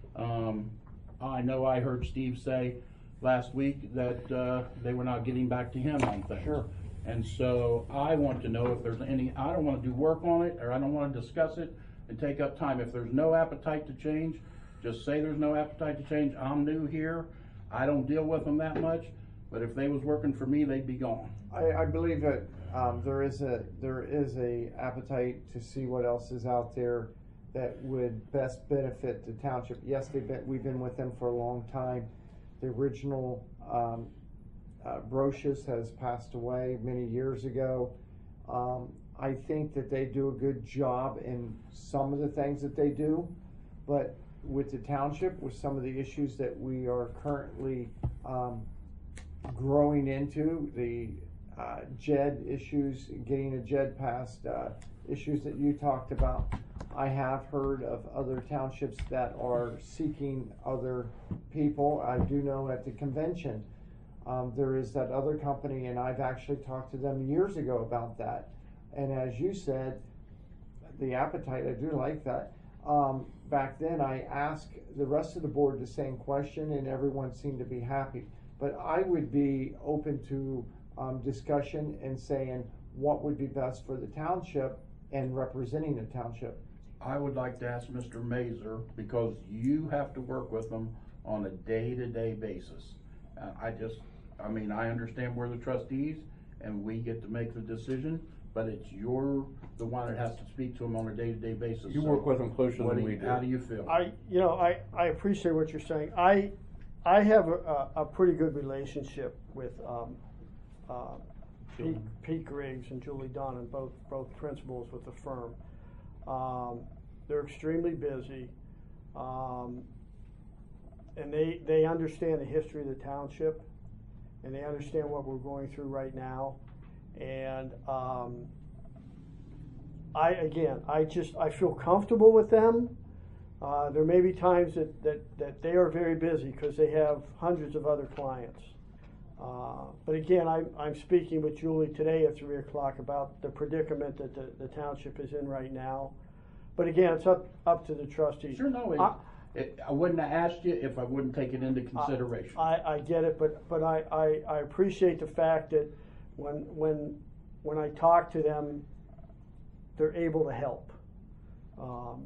[SPEAKER 13] Um, I know I heard Steve say last week that uh, they were not getting back to him on things.
[SPEAKER 5] Sure.
[SPEAKER 13] And so I want to know if there's any, I don't want to do work on it, or I don't want to discuss it and take up time. If there's no appetite to change, just say there's no appetite to change. I'm new here. I don't deal with them that much, but if they was working for me, they'd be gone.
[SPEAKER 5] I, I believe that um, there is a there is a appetite to see what else is out there that would best benefit the township. Yes, they've been, we've been with them for a long time. The original um, uh, Brocious has passed away many years ago. Um, I think that they do a good job in some of the things that they do, but with the township, with some of the issues that we are currently um, growing into, the uh, J E D issues, getting a J E D passed, uh, issues that you talked about, I have heard of other townships that are seeking other people. I do know at the convention, um, there is that other company, and I've actually talked to them years ago about that. And as you said, the appetite, I do like that. Um, back then, I asked the rest of the board the same question, and everyone seemed to be happy. But I would be open to um, discussion and saying what would be best for the township and representing the township.
[SPEAKER 13] I would like to ask Mister Mazer, because you have to work with them on a day-to-day basis. Uh, I just, I mean, I understand we're the trustees and we get to make the decision, but it's you're the one that has to speak to them on a day-to-day basis.
[SPEAKER 1] You
[SPEAKER 13] So
[SPEAKER 1] work with them closer
[SPEAKER 13] what
[SPEAKER 1] than
[SPEAKER 13] do
[SPEAKER 1] we
[SPEAKER 13] you-
[SPEAKER 1] do.
[SPEAKER 13] How do you feel?
[SPEAKER 10] I, you know, I, I appreciate what you're saying. I, I have a, a pretty good relationship with um, uh, Pete, Pete Griggs and Julie Dunn, and both both principals with the firm. Um, they're extremely busy, um, and they they understand the history of the township, and they understand what we're going through right now. And um, I again, I just I feel comfortable with them. Uh, there may be times that, that, that they are very busy because they have hundreds of other clients. Uh, but again, I, I'm speaking with Julie today at three o'clock about the predicament that the, the township is in right now. But again, it's up up to the trustees.
[SPEAKER 13] Sure, no, it,
[SPEAKER 10] I,
[SPEAKER 13] it, I wouldn't have asked you if I wouldn't take it into consideration.
[SPEAKER 10] I, I get it, but but I, I, I appreciate the fact that when when when I talk to them, they're able to help. Um,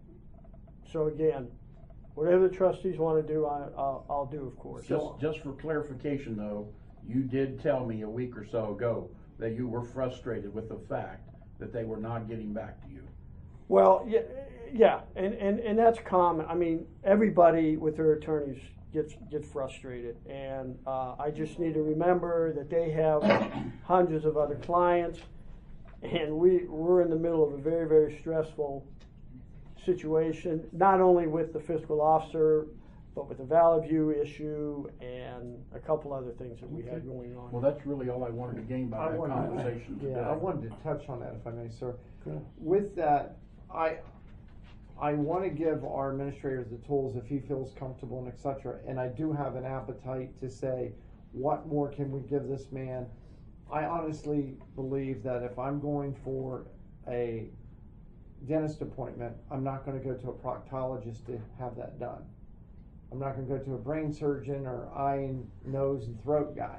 [SPEAKER 10] so again, whatever the trustees want to do, I, I'll, I'll do, of course.
[SPEAKER 13] Just, just for clarification though, you did tell me a week or so ago that you were frustrated with the fact that they were not getting back to you.
[SPEAKER 10] Well, yeah, yeah, and, and, and that's common. I mean, everybody with their attorneys gets gets frustrated, and uh, I just need to remember that they have hundreds of other clients, and we we're in the middle of a very very stressful situation, not only with the fiscal officer, but with the Valley View issue and a couple other things that we
[SPEAKER 13] Okay.
[SPEAKER 10] had going on.
[SPEAKER 13] Well, that's really all I wanted to gain by
[SPEAKER 5] I
[SPEAKER 13] that
[SPEAKER 5] wanted-
[SPEAKER 13] conversation today.
[SPEAKER 5] Yeah, I wanted to touch on that if I may, sir.
[SPEAKER 13] Good.
[SPEAKER 5] With that, I I want to give our administrators the tools if he feels comfortable and et cetera. And I do have an appetite to say, what more can we give this man? I honestly believe that if I'm going for a dentist appointment, I'm not going to go to a proctologist to have that done. I'm not going to go to a brain surgeon or eye and nose and throat guy.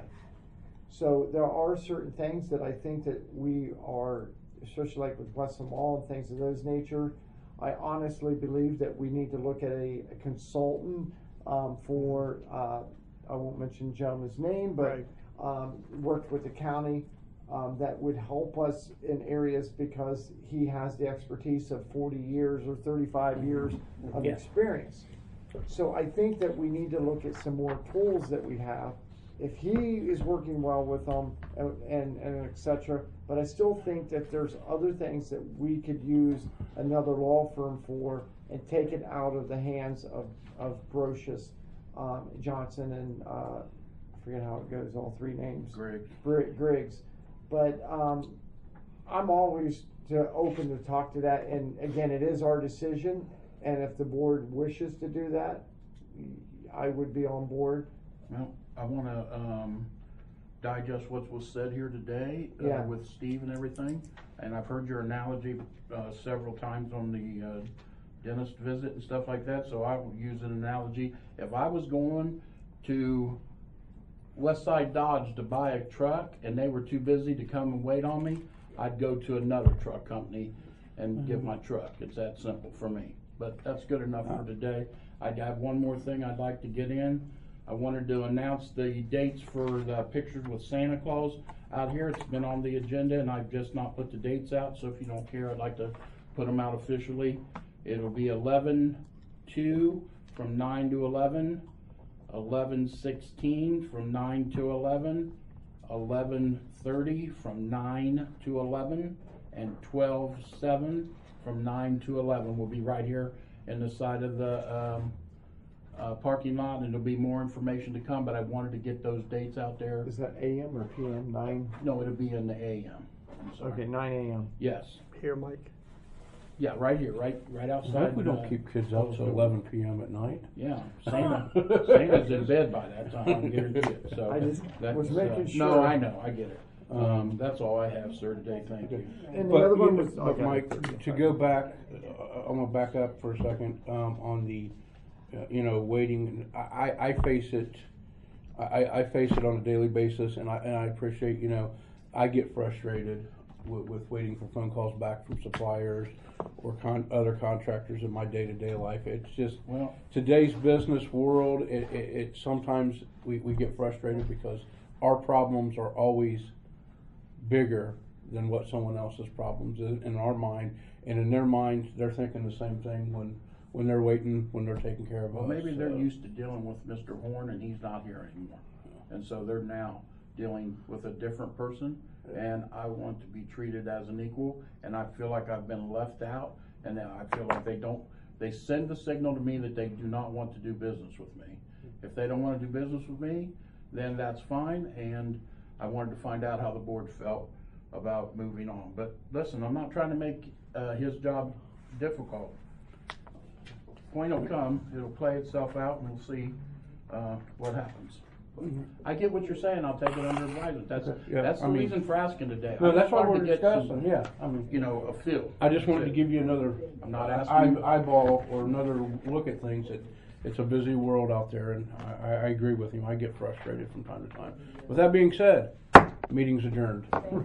[SPEAKER 5] So there are certain things that I think that we are, especially like with Westland Mall and things of those nature, I honestly believe that we need to look at a, a consultant um, for, uh, I won't mention the gentleman's name, but
[SPEAKER 10] Right.
[SPEAKER 5] um, worked with the county um, that would help us in areas because he has the expertise of forty years or thirty-five years of
[SPEAKER 1] Yeah.
[SPEAKER 5] experience. So I think that we need to look at some more tools that we have. If he is working well with them and, and, and et cetera, but I still think that there's other things that we could use another law firm for and take it out of the hands of, of Brocious, um, Johnson, and uh, I forget how it goes, all three names.
[SPEAKER 13] Griggs.
[SPEAKER 5] Gr- Griggs. But um, I'm always to open to talk to that. And again, it is our decision. And if the board wishes to do that, I would be on board.
[SPEAKER 13] Well, I wanna, um, digest what was said here today, uh,
[SPEAKER 5] Yeah.
[SPEAKER 13] with Steve and everything. And I've heard your analogy, uh, several times on the, uh, dentist visit and stuff like that, so I will use an analogy. If I was going to Westside Dodge to buy a truck and they were too busy to come and wait on me, I'd go to another truck company and
[SPEAKER 1] Mm-hmm.
[SPEAKER 13] get my truck. It's that simple for me. But that's good enough for today. I have one more thing I'd like to get in. I wanted to announce the dates for the pictures with Santa Claus out here. It's been on the agenda and I've just not put the dates out, so if you don't care, I'd like to put them out officially. It'll be eleven two from nine to eleven, eleven sixteen from nine to eleven, eleven thirty from nine to eleven, and twelve seven from nine to eleven. We'll be right here in the side of the um, uh, parking lot, and there'll be more information to come, but I wanted to get those dates out there.
[SPEAKER 5] Is that A M or P M? Nine?
[SPEAKER 13] No, it'll be in the A M. I'm sorry.
[SPEAKER 5] Okay, nine A M.
[SPEAKER 13] Yes.
[SPEAKER 10] Here, Mike.
[SPEAKER 13] Yeah, right here, right, right
[SPEAKER 1] I
[SPEAKER 13] outside.
[SPEAKER 1] hope we don't
[SPEAKER 13] uh,
[SPEAKER 1] keep kids out till eleven P M at night.
[SPEAKER 13] Yeah, Santa, Santa's in bed by that time, I guarantee it, so.
[SPEAKER 5] I just
[SPEAKER 13] that's,
[SPEAKER 5] was
[SPEAKER 13] uh,
[SPEAKER 5] making
[SPEAKER 13] No,
[SPEAKER 5] sure.
[SPEAKER 13] I know, I get it. Um, that's all I have, sir, today, thank you.
[SPEAKER 5] And the
[SPEAKER 1] But,
[SPEAKER 5] other one
[SPEAKER 1] you-
[SPEAKER 5] was,
[SPEAKER 1] but
[SPEAKER 5] okay.
[SPEAKER 1] Mike, to go back, uh, I'm gonna back up for a second, um, on the, uh, you know, waiting, I, I, I face it, I, I face it on a daily basis, and I, and I appreciate, you know, I get frustrated with, with waiting for phone calls back from suppliers or con, other contractors in my day-to-day life. It's just,
[SPEAKER 13] Well,
[SPEAKER 1] today's business world, it, it, it sometimes we, we get frustrated because our problems are always bigger than what someone else's problems is in our mind, and in their minds, they're thinking the same thing when when they're waiting, when they're taking care of
[SPEAKER 13] well,
[SPEAKER 1] us.
[SPEAKER 13] maybe they're
[SPEAKER 1] so.
[SPEAKER 13] used to dealing with Mister Horn and he's not here anymore. And so they're now dealing with a different person, and I want to be treated as an equal, and I feel like I've been left out, and then I feel like they don't, they send the signal to me that they do not want to do business with me. If they don't want to do business with me, then that's fine, and I wanted to find out how the board felt about moving on. But listen, I'm not trying to make uh, his job difficult. Point will come, it'll play itself out, and we'll see uh, what happens. I get what you're saying, I'll take it under advisement. That's,
[SPEAKER 1] Yeah,
[SPEAKER 13] that's the
[SPEAKER 1] I mean-
[SPEAKER 13] reason for asking today.
[SPEAKER 1] No,
[SPEAKER 13] I
[SPEAKER 1] that's
[SPEAKER 13] just
[SPEAKER 1] what
[SPEAKER 13] wanted
[SPEAKER 1] we're
[SPEAKER 13] to get some,
[SPEAKER 1] discussing, yeah, I mean,
[SPEAKER 13] You know, a feel.
[SPEAKER 1] I just wanted to give you another
[SPEAKER 13] I'm not asking
[SPEAKER 1] eye,
[SPEAKER 13] you-
[SPEAKER 1] eyeball or another look at things. It, it's a busy world out there, and I, I I agree with you, I get frustrated from time to time. With that being said, meeting's adjourned.